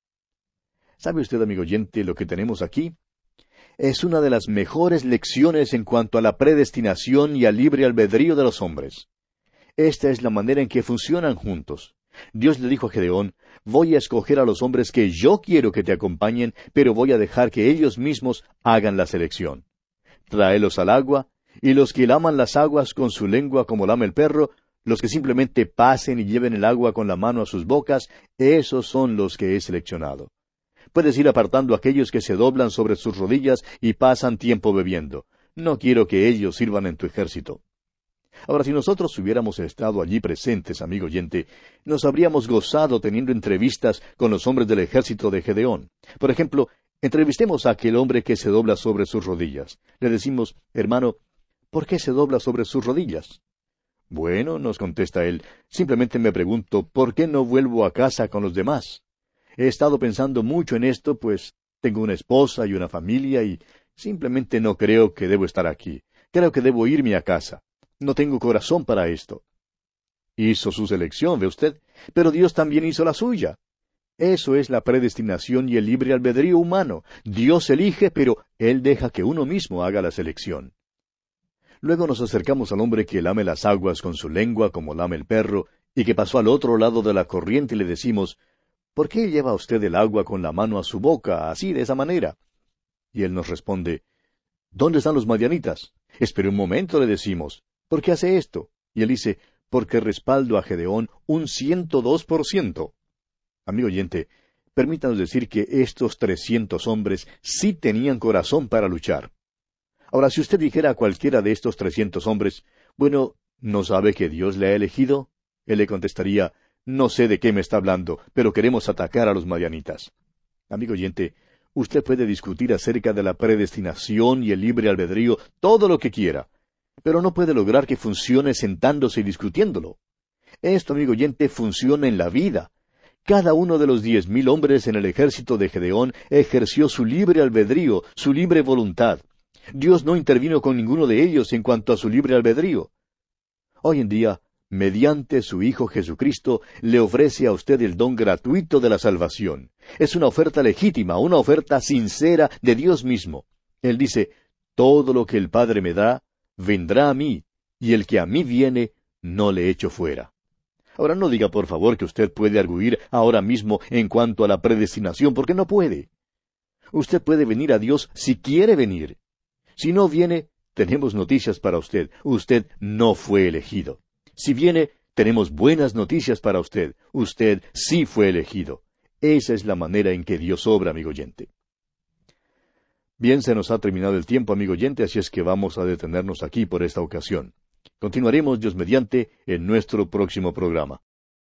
¿Sabe usted, amigo oyente, lo que tenemos aquí? Es una de las mejores lecciones en cuanto a la predestinación y al libre albedrío de los hombres. Esta es la manera en que funcionan juntos. Dios le dijo a Gedeón, voy a escoger a los hombres que yo quiero que te acompañen, pero voy a dejar que ellos mismos hagan la selección. Tráelos al agua, y los que laman las aguas con su lengua como lame el perro, los que simplemente pasen y lleven el agua con la mano a sus bocas, esos son los que he seleccionado. Puedes ir apartando a aquellos que se doblan sobre sus rodillas y pasan tiempo bebiendo. No quiero que ellos sirvan en tu ejército. Ahora, si nosotros hubiéramos estado allí presentes, amigo oyente, nos habríamos gozado teniendo entrevistas con los hombres del ejército de Gedeón. Por ejemplo, entrevistemos a aquel hombre que se dobla sobre sus rodillas. Le decimos, hermano, ¿por qué se dobla sobre sus rodillas? Bueno, nos contesta él, simplemente me pregunto, ¿por qué no vuelvo a casa con los demás? He estado pensando mucho en esto, pues tengo una esposa y una familia y simplemente no creo que debo estar aquí. Creo que debo irme a casa. No tengo corazón para esto. Hizo su selección, ¿ve usted? Pero Dios también hizo la suya. Eso es la predestinación y el libre albedrío humano. Dios elige, pero Él deja que uno mismo haga la selección. Luego nos acercamos al hombre que lame las aguas con su lengua como lame el perro, y que pasó al otro lado de la corriente y le decimos, ¿por qué lleva usted el agua con la mano a su boca, así, de esa manera? Y él nos responde, ¿dónde están los madianitas? Espere un momento, le decimos. ¿Por qué hace esto? Y él dice, porque respaldo a Gedeón un ciento dos por ciento. Amigo oyente, permítanos decir que estos trescientos hombres sí tenían corazón para luchar. Ahora, si usted dijera a cualquiera de estos trescientos hombres, bueno, ¿no sabe que Dios le ha elegido? Él le contestaría, no sé de qué me está hablando, pero queremos atacar a los madianitas. Amigo oyente, usted puede discutir acerca de la predestinación y el libre albedrío todo lo que quiera, pero no puede lograr que funcione sentándose y discutiéndolo. Esto, amigo oyente, funciona en la vida. Cada uno de los diez mil hombres en el ejército de Gedeón ejerció su libre albedrío, su libre voluntad. Dios no intervino con ninguno de ellos en cuanto a su libre albedrío. Hoy en día, mediante su Hijo Jesucristo, le ofrece a usted el don gratuito de la salvación. Es una oferta legítima, una oferta sincera de Dios mismo. Él dice, todo lo que el Padre me da, vendrá a mí, y el que a mí viene, no le echo fuera. Ahora no diga por favor que usted puede arguir ahora mismo en cuanto a la predestinación, porque no puede. Usted puede venir a Dios si quiere venir. Si no viene, tenemos noticias para usted. Usted no fue elegido. Si viene, tenemos buenas noticias para usted. Usted sí fue elegido. Esa es la manera en que Dios obra, amigo oyente. Bien, se nos ha terminado el tiempo, amigo oyente, así es que vamos a detenernos aquí por esta ocasión. Continuaremos, Dios mediante, en nuestro próximo programa.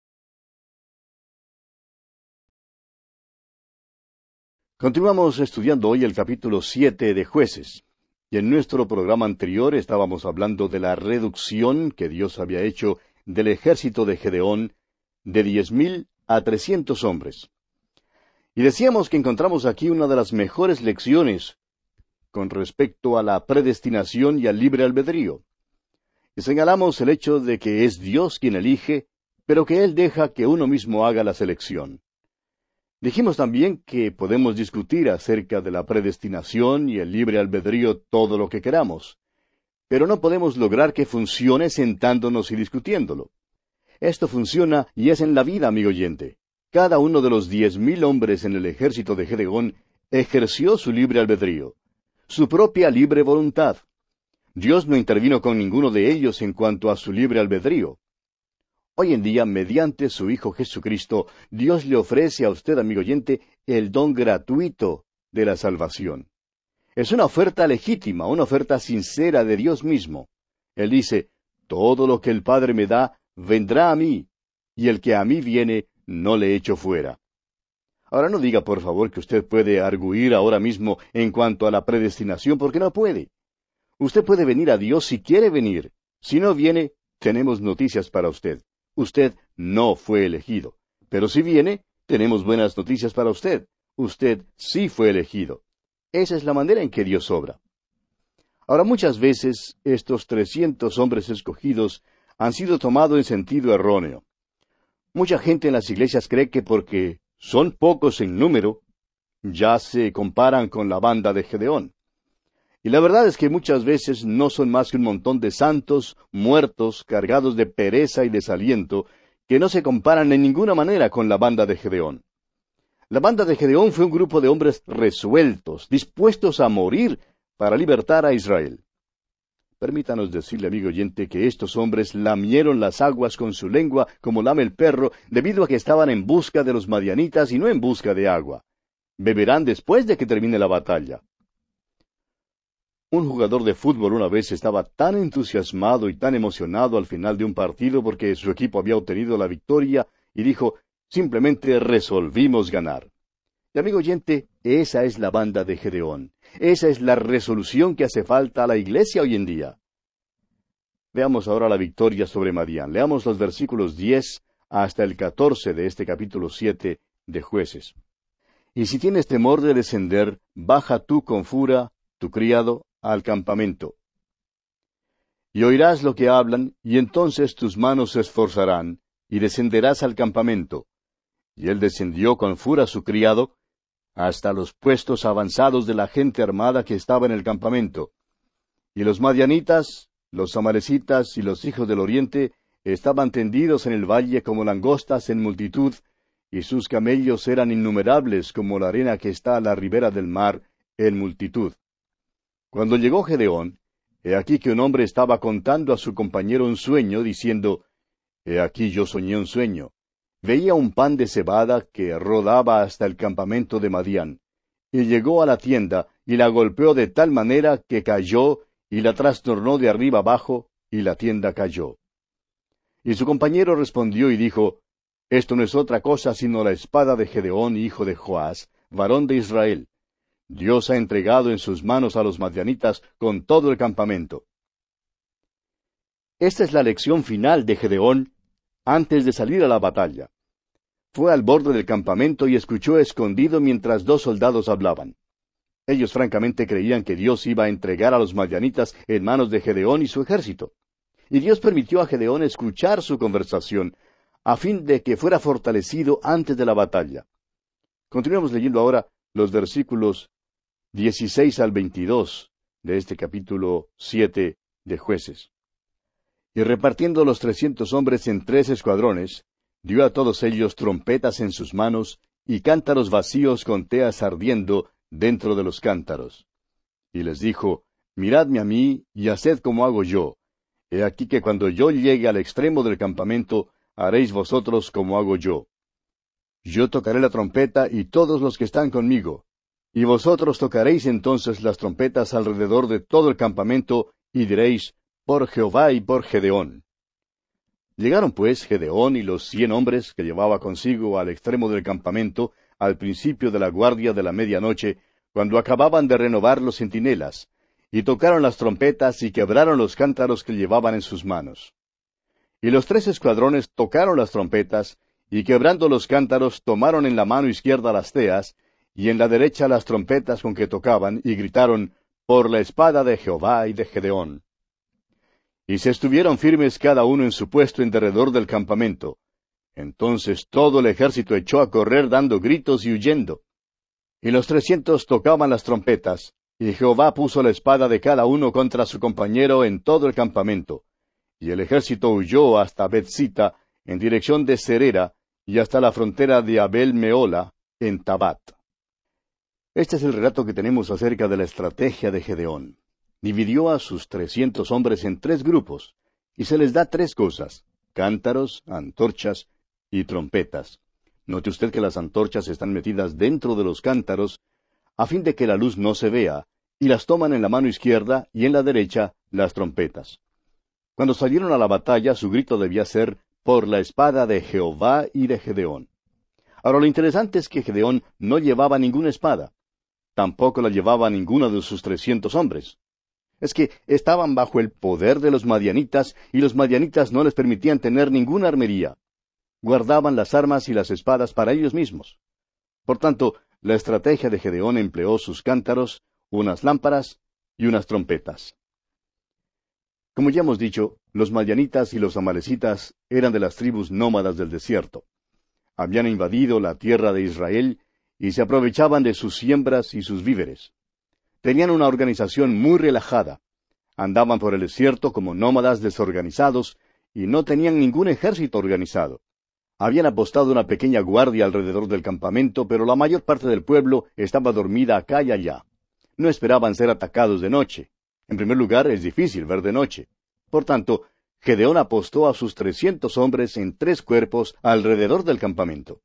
Continuamos estudiando hoy el capítulo siete de Jueces. Y en nuestro programa anterior estábamos hablando de la reducción que Dios había hecho del ejército de Gedeón de diez mil a trescientos hombres. Y decíamos que encontramos aquí una de las mejores lecciones con respecto a la predestinación y al libre albedrío. Y señalamos el hecho de que es Dios quien elige, pero que Él deja que uno mismo haga la selección. Dijimos también que podemos discutir acerca de la predestinación y el libre albedrío todo lo que queramos, pero no podemos lograr que funcione sentándonos y discutiéndolo. Esto funciona y es en la vida, amigo oyente. Cada uno de los diez mil hombres en el ejército de Gedeón ejerció su libre albedrío, su propia libre voluntad. Dios no intervino con ninguno de ellos en cuanto a su libre albedrío. Hoy en día, mediante su Hijo Jesucristo, Dios le ofrece a usted, amigo oyente, el don gratuito de la salvación. Es una oferta legítima, una oferta sincera de Dios mismo. Él dice, todo lo que el Padre me da, vendrá a mí, y el que a mí viene, no le echo fuera. Ahora no diga, por favor, que usted puede arguir ahora mismo en cuanto a la predestinación, porque no puede. Usted puede venir a Dios si quiere venir. Si no viene, tenemos noticias para usted. Usted no fue elegido. Pero si viene, tenemos buenas noticias para usted. Usted sí fue elegido. Esa es la manera en que Dios obra. Ahora, muchas veces, estos trescientos hombres escogidos han sido tomados en sentido erróneo. Mucha gente en las iglesias cree que porque son pocos en número, ya se comparan con la banda de Gedeón. Y la verdad es que muchas veces no son más que un montón de santos, muertos, cargados de pereza y desaliento, que no se comparan en ninguna manera con la banda de Gedeón. La banda de Gedeón fue un grupo de hombres resueltos, dispuestos a morir para libertar a Israel. Permítanos decirle, amigo oyente, que estos hombres lamieron las aguas con su lengua como lame el perro, debido a que estaban en busca de los madianitas y no en busca de agua. Beberán después de que termine la batalla. Un jugador de fútbol una vez estaba tan entusiasmado y tan emocionado al final de un partido porque su equipo había obtenido la victoria y dijo, simplemente resolvimos ganar. Y amigo oyente, esa es la banda de Gedeón. Esa es la resolución que hace falta a la iglesia hoy en día. Veamos ahora la victoria sobre Madián. Leamos los versículos diez hasta el catorce de este capítulo siete de Jueces. Y si tienes temor de descender, baja tú con Fura, tu criado, al campamento. Y oirás lo que hablan, y entonces tus manos se esforzarán, y descenderás al campamento. Y él descendió con Fura su criado, hasta los puestos avanzados de la gente armada que estaba en el campamento. Y los madianitas, los amalecitas y los hijos del oriente estaban tendidos en el valle como langostas en multitud, y sus camellos eran innumerables como la arena que está a la ribera del mar, en multitud. Cuando llegó Gedeón, he aquí que un hombre estaba contando a su compañero un sueño, diciendo, He aquí yo soñé un sueño. Veía un pan de cebada que rodaba hasta el campamento de Madián, y llegó a la tienda, y la golpeó de tal manera que cayó, y la trastornó de arriba abajo, y la tienda cayó. Y su compañero respondió y dijo, Esto no es otra cosa sino la espada de Gedeón, hijo de Joás, varón de Israel. Dios ha entregado en sus manos a los madianitas con todo el campamento. Esta es la lección final de Gedeón antes de salir a la batalla. Fue al borde del campamento y escuchó escondido mientras dos soldados hablaban. Ellos francamente creían que Dios iba a entregar a los madianitas en manos de Gedeón y su ejército. Y Dios permitió a Gedeón escuchar su conversación, a fin de que fuera fortalecido antes de la batalla. Continuamos leyendo ahora los versículos dieciséis al veintidós de este capítulo siete de Jueces. Y repartiendo los trescientos hombres en tres escuadrones, dio a todos ellos trompetas en sus manos y cántaros vacíos con teas ardiendo dentro de los cántaros. Y les dijo, Miradme a mí y haced como hago yo. He aquí que cuando yo llegue al extremo del campamento, haréis vosotros como hago yo. Yo tocaré la trompeta y todos los que están conmigo. Y vosotros tocaréis entonces las trompetas alrededor de todo el campamento, y diréis, por Jehová y por Gedeón. Llegaron pues Gedeón y los cien hombres que llevaba consigo al extremo del campamento, al principio de la guardia de la medianoche, cuando acababan de renovar los centinelas, y tocaron las trompetas y quebraron los cántaros que llevaban en sus manos. Y los tres escuadrones tocaron las trompetas, y quebrando los cántaros tomaron en la mano izquierda las teas, y en la derecha las trompetas con que tocaban, y gritaron, por la espada de Jehová y de Gedeón. Y se estuvieron firmes cada uno en su puesto en derredor del campamento. Entonces todo el ejército echó a correr dando gritos y huyendo. Y los trescientos tocaban las trompetas, y Jehová puso la espada de cada uno contra su compañero en todo el campamento. Y el ejército huyó hasta Bethsita, en dirección de Serera, y hasta la frontera de Abel Meola, en Tabat. Este es el relato que tenemos acerca de la estrategia de Gedeón. Dividió a sus trescientos hombres en tres grupos, y se les da tres cosas: cántaros, antorchas y trompetas. Note usted que las antorchas están metidas dentro de los cántaros, a fin de que la luz no se vea, y las toman en la mano izquierda y en la derecha las trompetas. Cuando salieron a la batalla, su grito debía ser, por la espada de Jehová y de Gedeón. Ahora, lo interesante es que Gedeón no llevaba ninguna espada. Tampoco la llevaba ninguno de sus trescientos hombres. Es que estaban bajo el poder de los madianitas, y los madianitas no les permitían tener ninguna armería. Guardaban las armas y las espadas para ellos mismos. Por tanto, la estrategia de Gedeón empleó sus cántaros, unas lámparas y unas trompetas. Como ya hemos dicho, los madianitas y los amalecitas eran de las tribus nómadas del desierto. Habían invadido la tierra de Israel y se aprovechaban de sus siembras y sus víveres. Tenían una organización muy relajada. Andaban por el desierto como nómadas desorganizados y no tenían ningún ejército organizado. Habían apostado una pequeña guardia alrededor del campamento, pero la mayor parte del pueblo estaba dormida acá y allá. No esperaban ser atacados de noche. En primer lugar, es difícil ver de noche. Por tanto, Gedeón apostó a sus trescientos hombres en tres cuerpos alrededor del campamento.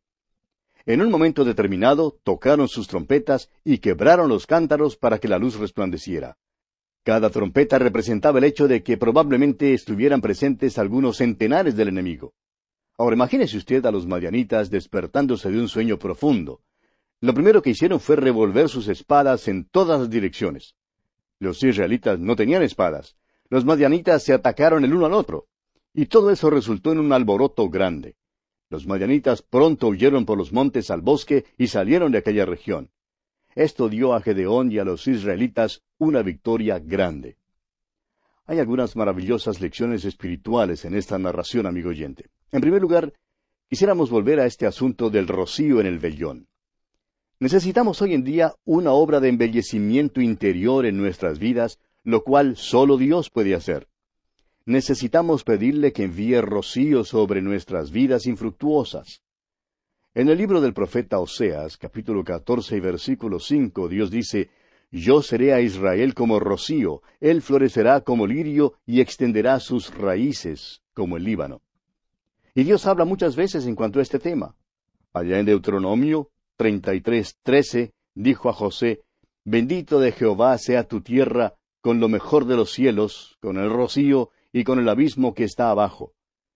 En un momento determinado, tocaron sus trompetas y quebraron los cántaros para que la luz resplandeciera. Cada trompeta representaba el hecho de que probablemente estuvieran presentes algunos centenares del enemigo. Ahora imagínese usted a los madianitas despertándose de un sueño profundo. Lo primero que hicieron fue revolver sus espadas en todas las direcciones. Los israelitas no tenían espadas. Los madianitas se atacaron el uno al otro. Y todo eso resultó en un alboroto grande. Los madianitas pronto huyeron por los montes al bosque y salieron de aquella región. Esto dio a Gedeón y a los israelitas una victoria grande. Hay algunas maravillosas lecciones espirituales en esta narración, amigo oyente. En primer lugar, quisiéramos volver a este asunto del rocío en el vellón. Necesitamos hoy en día una obra de embellecimiento interior en nuestras vidas, lo cual solo Dios puede hacer. Necesitamos pedirle que envíe rocío sobre nuestras vidas infructuosas. En el libro del profeta Oseas, capítulo catorce y versículo cinco, Dios dice, «Yo seré a Israel como rocío, él florecerá como lirio y extenderá sus raíces como el Líbano». Y Dios habla muchas veces en cuanto a este tema. Allá en Deuteronomio treinta y tres, trece, dijo a José, «Bendito de Jehová sea tu tierra con lo mejor de los cielos, con el rocío y con el abismo que está abajo».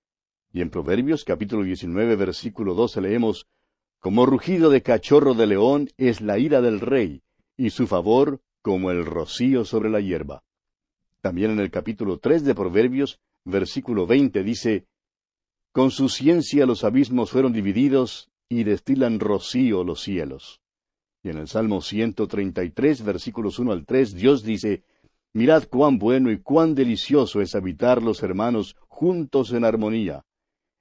Y en Proverbios capítulo diecinueve, versículo doce leemos, «Como rugido de cachorro de león es la ira del rey, y su favor como el rocío sobre la hierba». También en el capítulo tres de Proverbios, versículo veinte dice, «Con su ciencia los abismos fueron divididos, y destilan rocío los cielos». Y en el Salmo ciento treinta y tres, versículos uno al tres, Dios dice, «Mirad cuán bueno y cuán delicioso es habitar los hermanos juntos en armonía.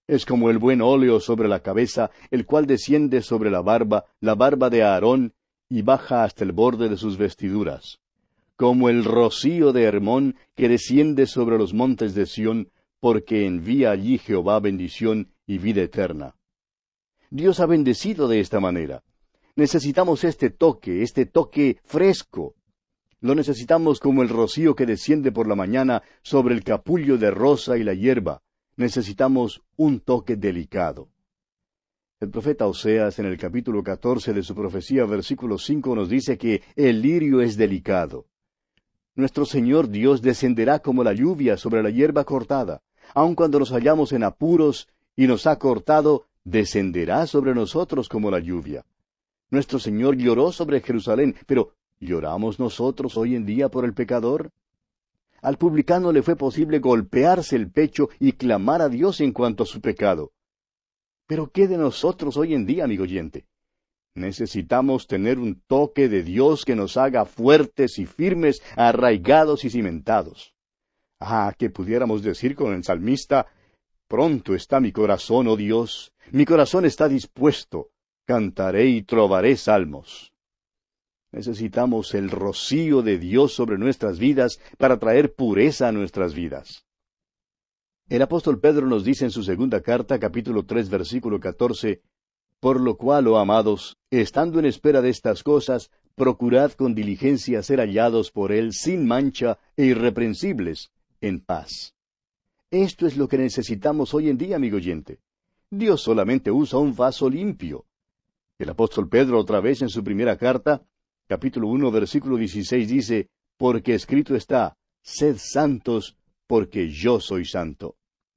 Es como el buen óleo sobre la cabeza, el cual desciende sobre la barba, la barba de Aarón, y baja hasta el borde de sus vestiduras. Como el rocío de Hermón, que desciende sobre los montes de Sión, porque envía allí Jehová bendición y vida eterna. Dios ha bendecido de esta manera. Necesitamos este toque, este toque fresco. Lo necesitamos como el rocío que desciende por la mañana sobre el capullo de rosa y la hierba. Necesitamos un toque delicado. El profeta Oseas, en el capítulo catorce de su profecía, versículo cinco, nos dice que el lirio es delicado. Nuestro Señor Dios descenderá como la lluvia sobre la hierba cortada. Aun cuando nos hallamos en apuros y nos ha cortado, descenderá sobre nosotros como la lluvia. Nuestro Señor lloró sobre Jerusalén, pero ¿lloramos nosotros hoy en día por el pecador? Al publicano le fue posible golpearse el pecho y clamar a Dios en cuanto a su pecado. Pero ¿qué de nosotros hoy en día, amigo oyente? Necesitamos tener un toque de Dios que nos haga fuertes y firmes, arraigados y cimentados. Ah, que pudiéramos decir con el salmista: pronto está mi corazón, oh Dios, mi corazón está dispuesto, cantaré y trovaré salmos. Necesitamos el rocío de Dios sobre nuestras vidas para traer pureza a nuestras vidas. El apóstol Pedro nos dice en su segunda carta, capítulo tres, versículo catorce, por lo cual, oh amados, estando en espera de estas cosas, procurad con diligencia ser hallados por Él sin mancha e irreprensibles, en paz. Esto es lo que necesitamos hoy en día, amigo oyente. Dios solamente usa un vaso limpio. El apóstol Pedro, otra vez en su primera carta, capítulo uno, versículo dieciséis, dice, porque escrito está, sed santos, porque yo soy santo.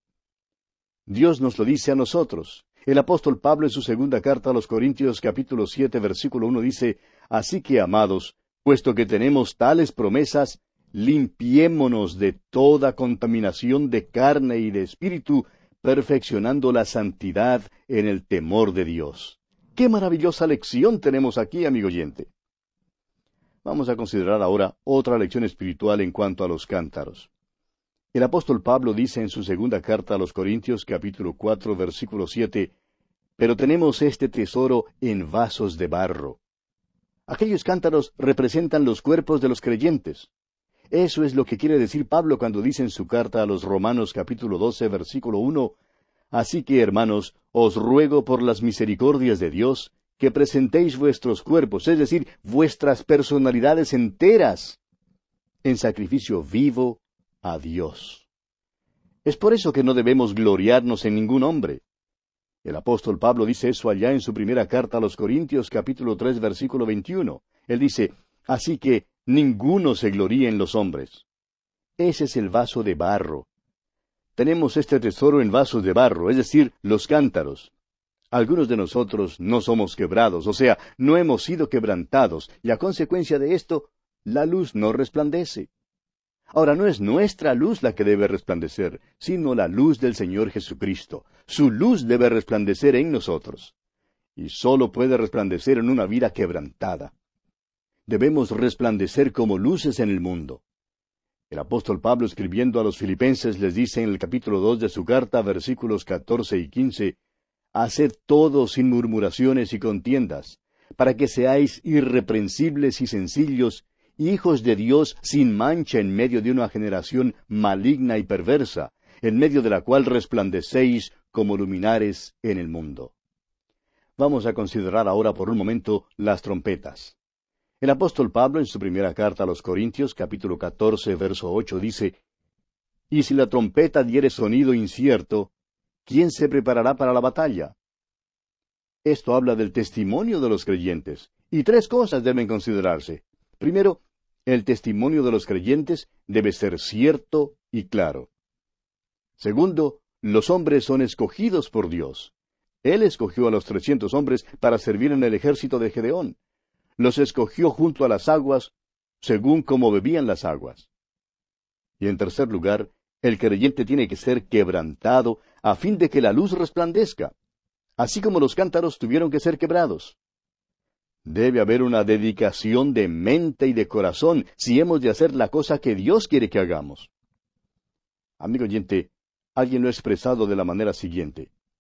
Dios nos lo dice a nosotros. El apóstol Pablo en su segunda carta a los Corintios, capítulo siete, versículo uno, dice, así que, amados, puesto que tenemos tales promesas, limpiémonos de toda contaminación de carne y de espíritu, perfeccionando la santidad en el temor de Dios. ¡Qué maravillosa lección tenemos aquí, amigo oyente! Vamos a considerar ahora otra lección espiritual en cuanto a los cántaros. El apóstol Pablo dice en su segunda carta a los Corintios, capítulo cuatro, versículo siete, pero tenemos este tesoro en vasos de barro. Aquellos cántaros representan los cuerpos de los creyentes. Eso es lo que quiere decir Pablo cuando dice en su carta a los Romanos, capítulo doce, versículo uno, así que, hermanos, os ruego por las misericordias de Dios, que presentéis vuestros cuerpos, es decir, vuestras personalidades enteras, en sacrificio vivo a Dios. Es por eso que no debemos gloriarnos en ningún hombre. El apóstol Pablo dice eso allá en su primera carta a los Corintios, capítulo tres, versículo veintiuno. Él dice, así que ninguno se gloríe en los hombres. Ese es el vaso de barro. Tenemos este tesoro en vasos de barro, es decir, los cántaros. Algunos de nosotros no somos quebrados, o sea, no hemos sido quebrantados, y a consecuencia de esto, la luz no resplandece. Ahora, no es nuestra luz la que debe resplandecer, sino la luz del Señor Jesucristo. Su luz debe resplandecer en nosotros. Y sólo puede resplandecer en una vida quebrantada. Debemos resplandecer como luces en el mundo. El apóstol Pablo, escribiendo a los filipenses, les dice en el capítulo dos de su carta, versículos catorce y quince, haced todo sin murmuraciones y contiendas, para que seáis irreprensibles y sencillos, hijos de Dios sin mancha en medio de una generación maligna y perversa, en medio de la cual resplandecéis como luminares en el mundo. Vamos a considerar ahora por un momento las trompetas. El apóstol Pablo, en su primera carta a los Corintios, capítulo catorce, verso ocho, dice, y si la trompeta diere sonido incierto, ¿quién se preparará para la batalla? Esto habla del testimonio de los creyentes, y tres cosas deben considerarse. Primero, el testimonio de los creyentes debe ser cierto y claro. Segundo, los hombres son escogidos por Dios. Él escogió a los trescientos hombres para servir en el ejército de Gedeón. Los escogió junto a las aguas, según como bebían las aguas. Y en tercer lugar, el creyente tiene que ser quebrantado a fin de que la luz resplandezca, así como los cántaros tuvieron que ser quebrados. Debe haber una dedicación de mente y de corazón si hemos de hacer la cosa que Dios quiere que hagamos. Amigo oyente, alguien lo ha expresado de la manera siguiente.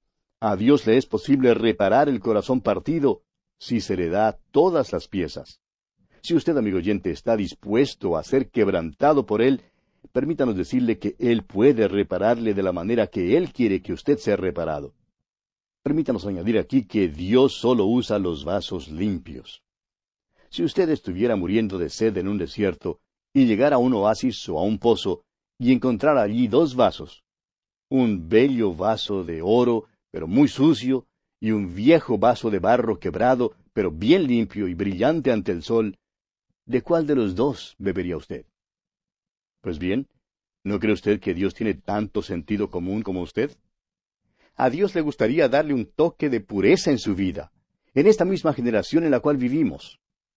A Dios le es posible reparar el corazón partido si se le da todas las piezas. Si usted, amigo oyente, está dispuesto a ser quebrantado por Él, permítanos decirle que Él puede repararle de la manera que Él quiere que usted sea reparado. Permítanos añadir aquí que Dios solo usa los vasos limpios. Si usted estuviera muriendo de sed en un desierto y llegara a un oasis o a un pozo y encontrara allí dos vasos, un bello vaso de oro, pero muy sucio, y un viejo vaso de barro quebrado, pero bien limpio y brillante ante el sol, ¿de cuál de los dos bebería usted? Pues bien, ¿no cree usted que Dios tiene tanto sentido común como usted? A Dios le gustaría darle un toque de pureza en su vida, en esta misma generación en la cual vivimos.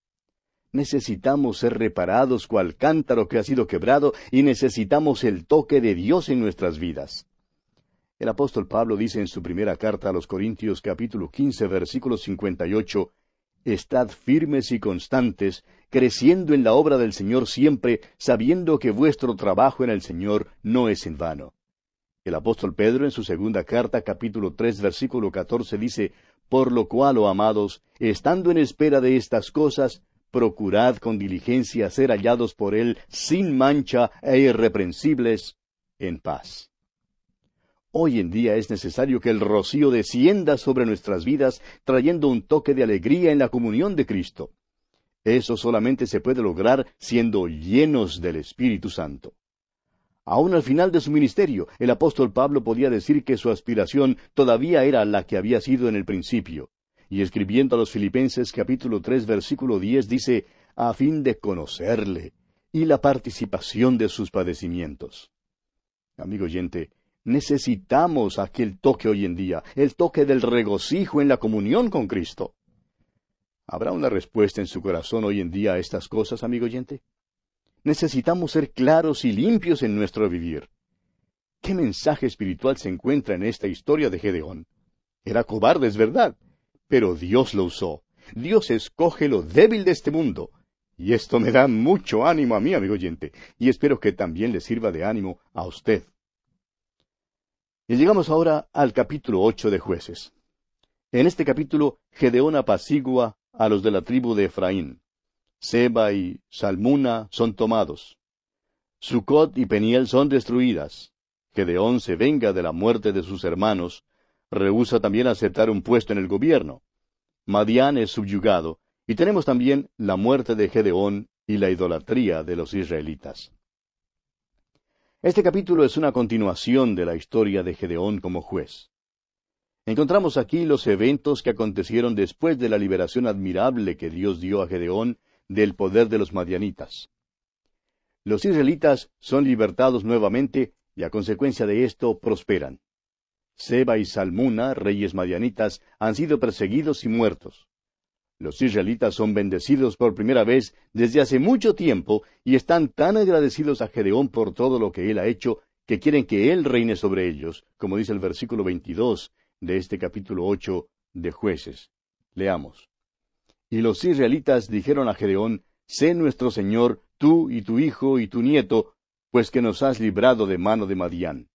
Necesitamos ser reparados cual cántaro que ha sido quebrado y necesitamos el toque de Dios en nuestras vidas. El apóstol Pablo dice en su primera carta a los Corintios capítulo quince versículo cincuenta y ocho, «Estad firmes y constantes, creciendo en la obra del Señor siempre, sabiendo que vuestro trabajo en el Señor no es en vano». El apóstol Pedro en su segunda carta capítulo tres versículo catorce dice, «Por lo cual, oh amados, estando en espera de estas cosas, procurad con diligencia ser hallados por Él sin mancha e irreprensibles en paz». Hoy en día es necesario que el rocío descienda sobre nuestras vidas, trayendo un toque de alegría en la comunión de Cristo. Eso solamente se puede lograr siendo llenos del Espíritu Santo. Aún al final de su ministerio, el apóstol Pablo podía decir que su aspiración todavía era la que había sido en el principio. Y escribiendo a los Filipenses capítulo tres versículo diez dice, a fin de conocerle y la participación de sus padecimientos. Amigo oyente, necesitamos aquel toque hoy en día, el toque del regocijo en la comunión con Cristo. ¿Habrá una respuesta en su corazón hoy en día a estas cosas, amigo oyente? Necesitamos ser claros y limpios en nuestro vivir. ¿Qué mensaje espiritual se encuentra en esta historia de Gedeón? Era cobarde, es verdad, pero Dios lo usó. Dios escoge lo débil de este mundo. Y esto me da mucho ánimo a mí, amigo oyente, y espero que también le sirva de ánimo a usted. Y llegamos ahora al capítulo ocho de Jueces. En este capítulo, Gedeón apacigua a los de la tribu de Efraín. Seba y Salmuna son tomados. Sucot y Peniel son destruidas. Gedeón se venga de la muerte de sus hermanos. Rehúsa también aceptar un puesto en el gobierno. Madián es subyugado. Y tenemos también la muerte de Gedeón y la idolatría de los israelitas. Este capítulo es una continuación de la historia de Gedeón como juez. Encontramos aquí los eventos que acontecieron después de la liberación admirable que Dios dio a Gedeón del poder de los madianitas. Los israelitas son libertados nuevamente y a consecuencia de esto prosperan. Seba y Salmuna, reyes madianitas, han sido perseguidos y muertos. Los israelitas son bendecidos por primera vez desde hace mucho tiempo y están tan agradecidos a Gedeón por todo lo que él ha hecho que quieren que él reine sobre ellos, como dice el versículo veintidós de este capítulo ocho de Jueces. Leamos. Y los israelitas dijeron a Gedeón, sé nuestro señor, tú y tu hijo y tu nieto, pues que nos has librado de mano de Madián.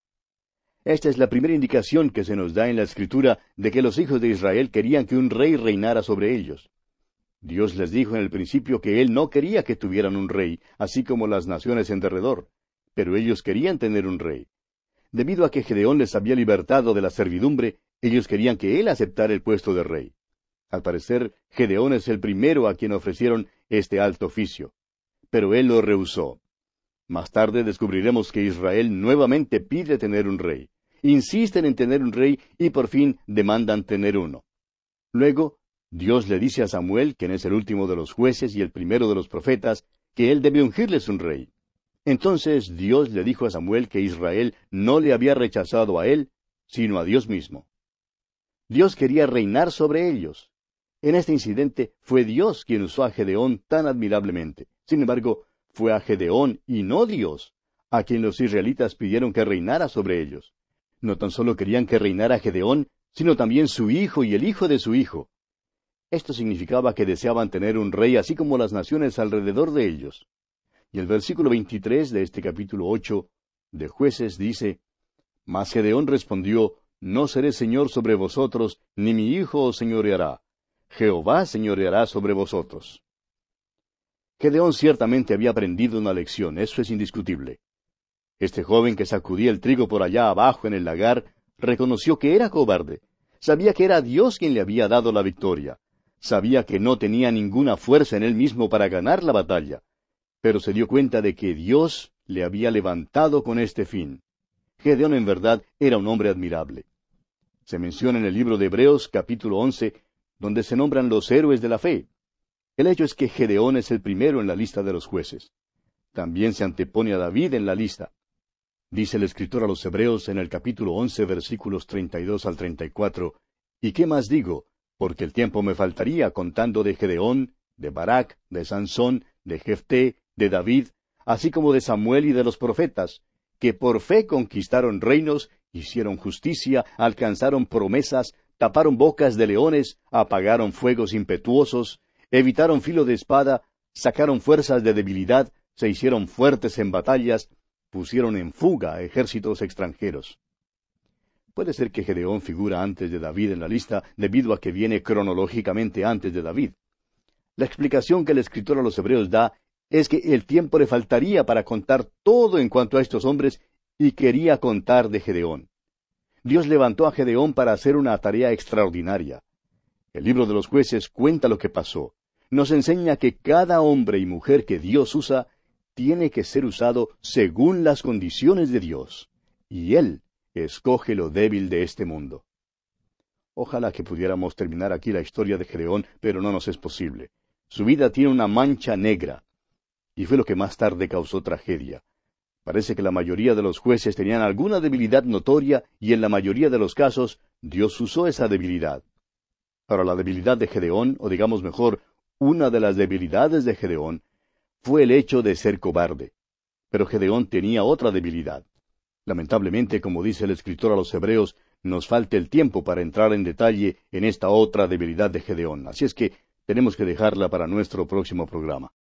Esta es la primera indicación que se nos da en la Escritura de que los hijos de Israel querían que un rey reinara sobre ellos. Dios les dijo en el principio que Él no quería que tuvieran un rey, así como las naciones en derredor, pero ellos querían tener un rey. Debido a que Gedeón les había libertado de la servidumbre, ellos querían que él aceptara el puesto de rey. Al parecer, Gedeón es el primero a quien ofrecieron este alto oficio. Pero él lo rehusó. Más tarde descubriremos que Israel nuevamente pide tener un rey. Insisten en tener un rey y por fin demandan tener uno. Luego, Dios le dice a Samuel, quien es el último de los jueces y el primero de los profetas, que él debe ungirles un rey. Entonces Dios le dijo a Samuel que Israel no le había rechazado a él, sino a Dios mismo. Dios quería reinar sobre ellos. En este incidente fue Dios quien usó a Gedeón tan admirablemente. Sin embargo, fue a Gedeón y no Dios, a quien los israelitas pidieron que reinara sobre ellos. No tan solo querían que reinara Gedeón, sino también su hijo y el hijo de su hijo. Esto significaba que deseaban tener un rey así como las naciones alrededor de ellos. Y el versículo veintitrés de este capítulo ocho de Jueces dice, Mas Gedeón respondió, no seré señor sobre vosotros, ni mi hijo os señoreará. Jehová señoreará sobre vosotros. Gedeón ciertamente había aprendido una lección, eso es indiscutible. Este joven que sacudía el trigo por allá abajo en el lagar, reconoció que era cobarde. Sabía que era Dios quien le había dado la victoria. Sabía que no tenía ninguna fuerza en él mismo para ganar la batalla. Pero se dio cuenta de que Dios le había levantado con este fin. Gedeón en verdad era un hombre admirable. Se menciona en el libro de Hebreos capítulo once, donde se nombran los héroes de la fe. El hecho es que Gedeón es el primero en la lista de los jueces. También se antepone a David en la lista. Dice el escritor a los Hebreos en el capítulo once, versículos treinta y dos al treinta y cuatro, ¿y qué más digo? Porque el tiempo me faltaría contando de Gedeón, de Barak, de Sansón, de Jefté, de David, así como de Samuel y de los profetas, que por fe conquistaron reinos, hicieron justicia, alcanzaron promesas, taparon bocas de leones, apagaron fuegos impetuosos, evitaron filo de espada, sacaron fuerzas de debilidad, se hicieron fuertes en batallas, pusieron en fuga a ejércitos extranjeros. Puede ser que Gedeón figura antes de David en la lista debido a que viene cronológicamente antes de David. La explicación que el escritor a los Hebreos da es que el tiempo le faltaría para contar todo en cuanto a estos hombres y quería contar de Gedeón. Dios levantó a Gedeón para hacer una tarea extraordinaria. El libro de los jueces cuenta lo que pasó. Nos enseña que cada hombre y mujer que Dios usa tiene que ser usado según las condiciones de Dios. Y Él escoge lo débil de este mundo. Ojalá que pudiéramos terminar aquí la historia de Gedeón, pero no nos es posible. Su vida tiene una mancha negra. Y fue lo que más tarde causó tragedia. Parece que la mayoría de los jueces tenían alguna debilidad notoria y en la mayoría de los casos Dios usó esa debilidad. Ahora, la debilidad de Gedeón, o digamos mejor, una de las debilidades de Gedeón, fue el hecho de ser cobarde. Pero Gedeón tenía otra debilidad. Lamentablemente, como dice el escritor a los Hebreos, nos falta el tiempo para entrar en detalle en esta otra debilidad de Gedeón. Así es que tenemos que dejarla para nuestro próximo programa.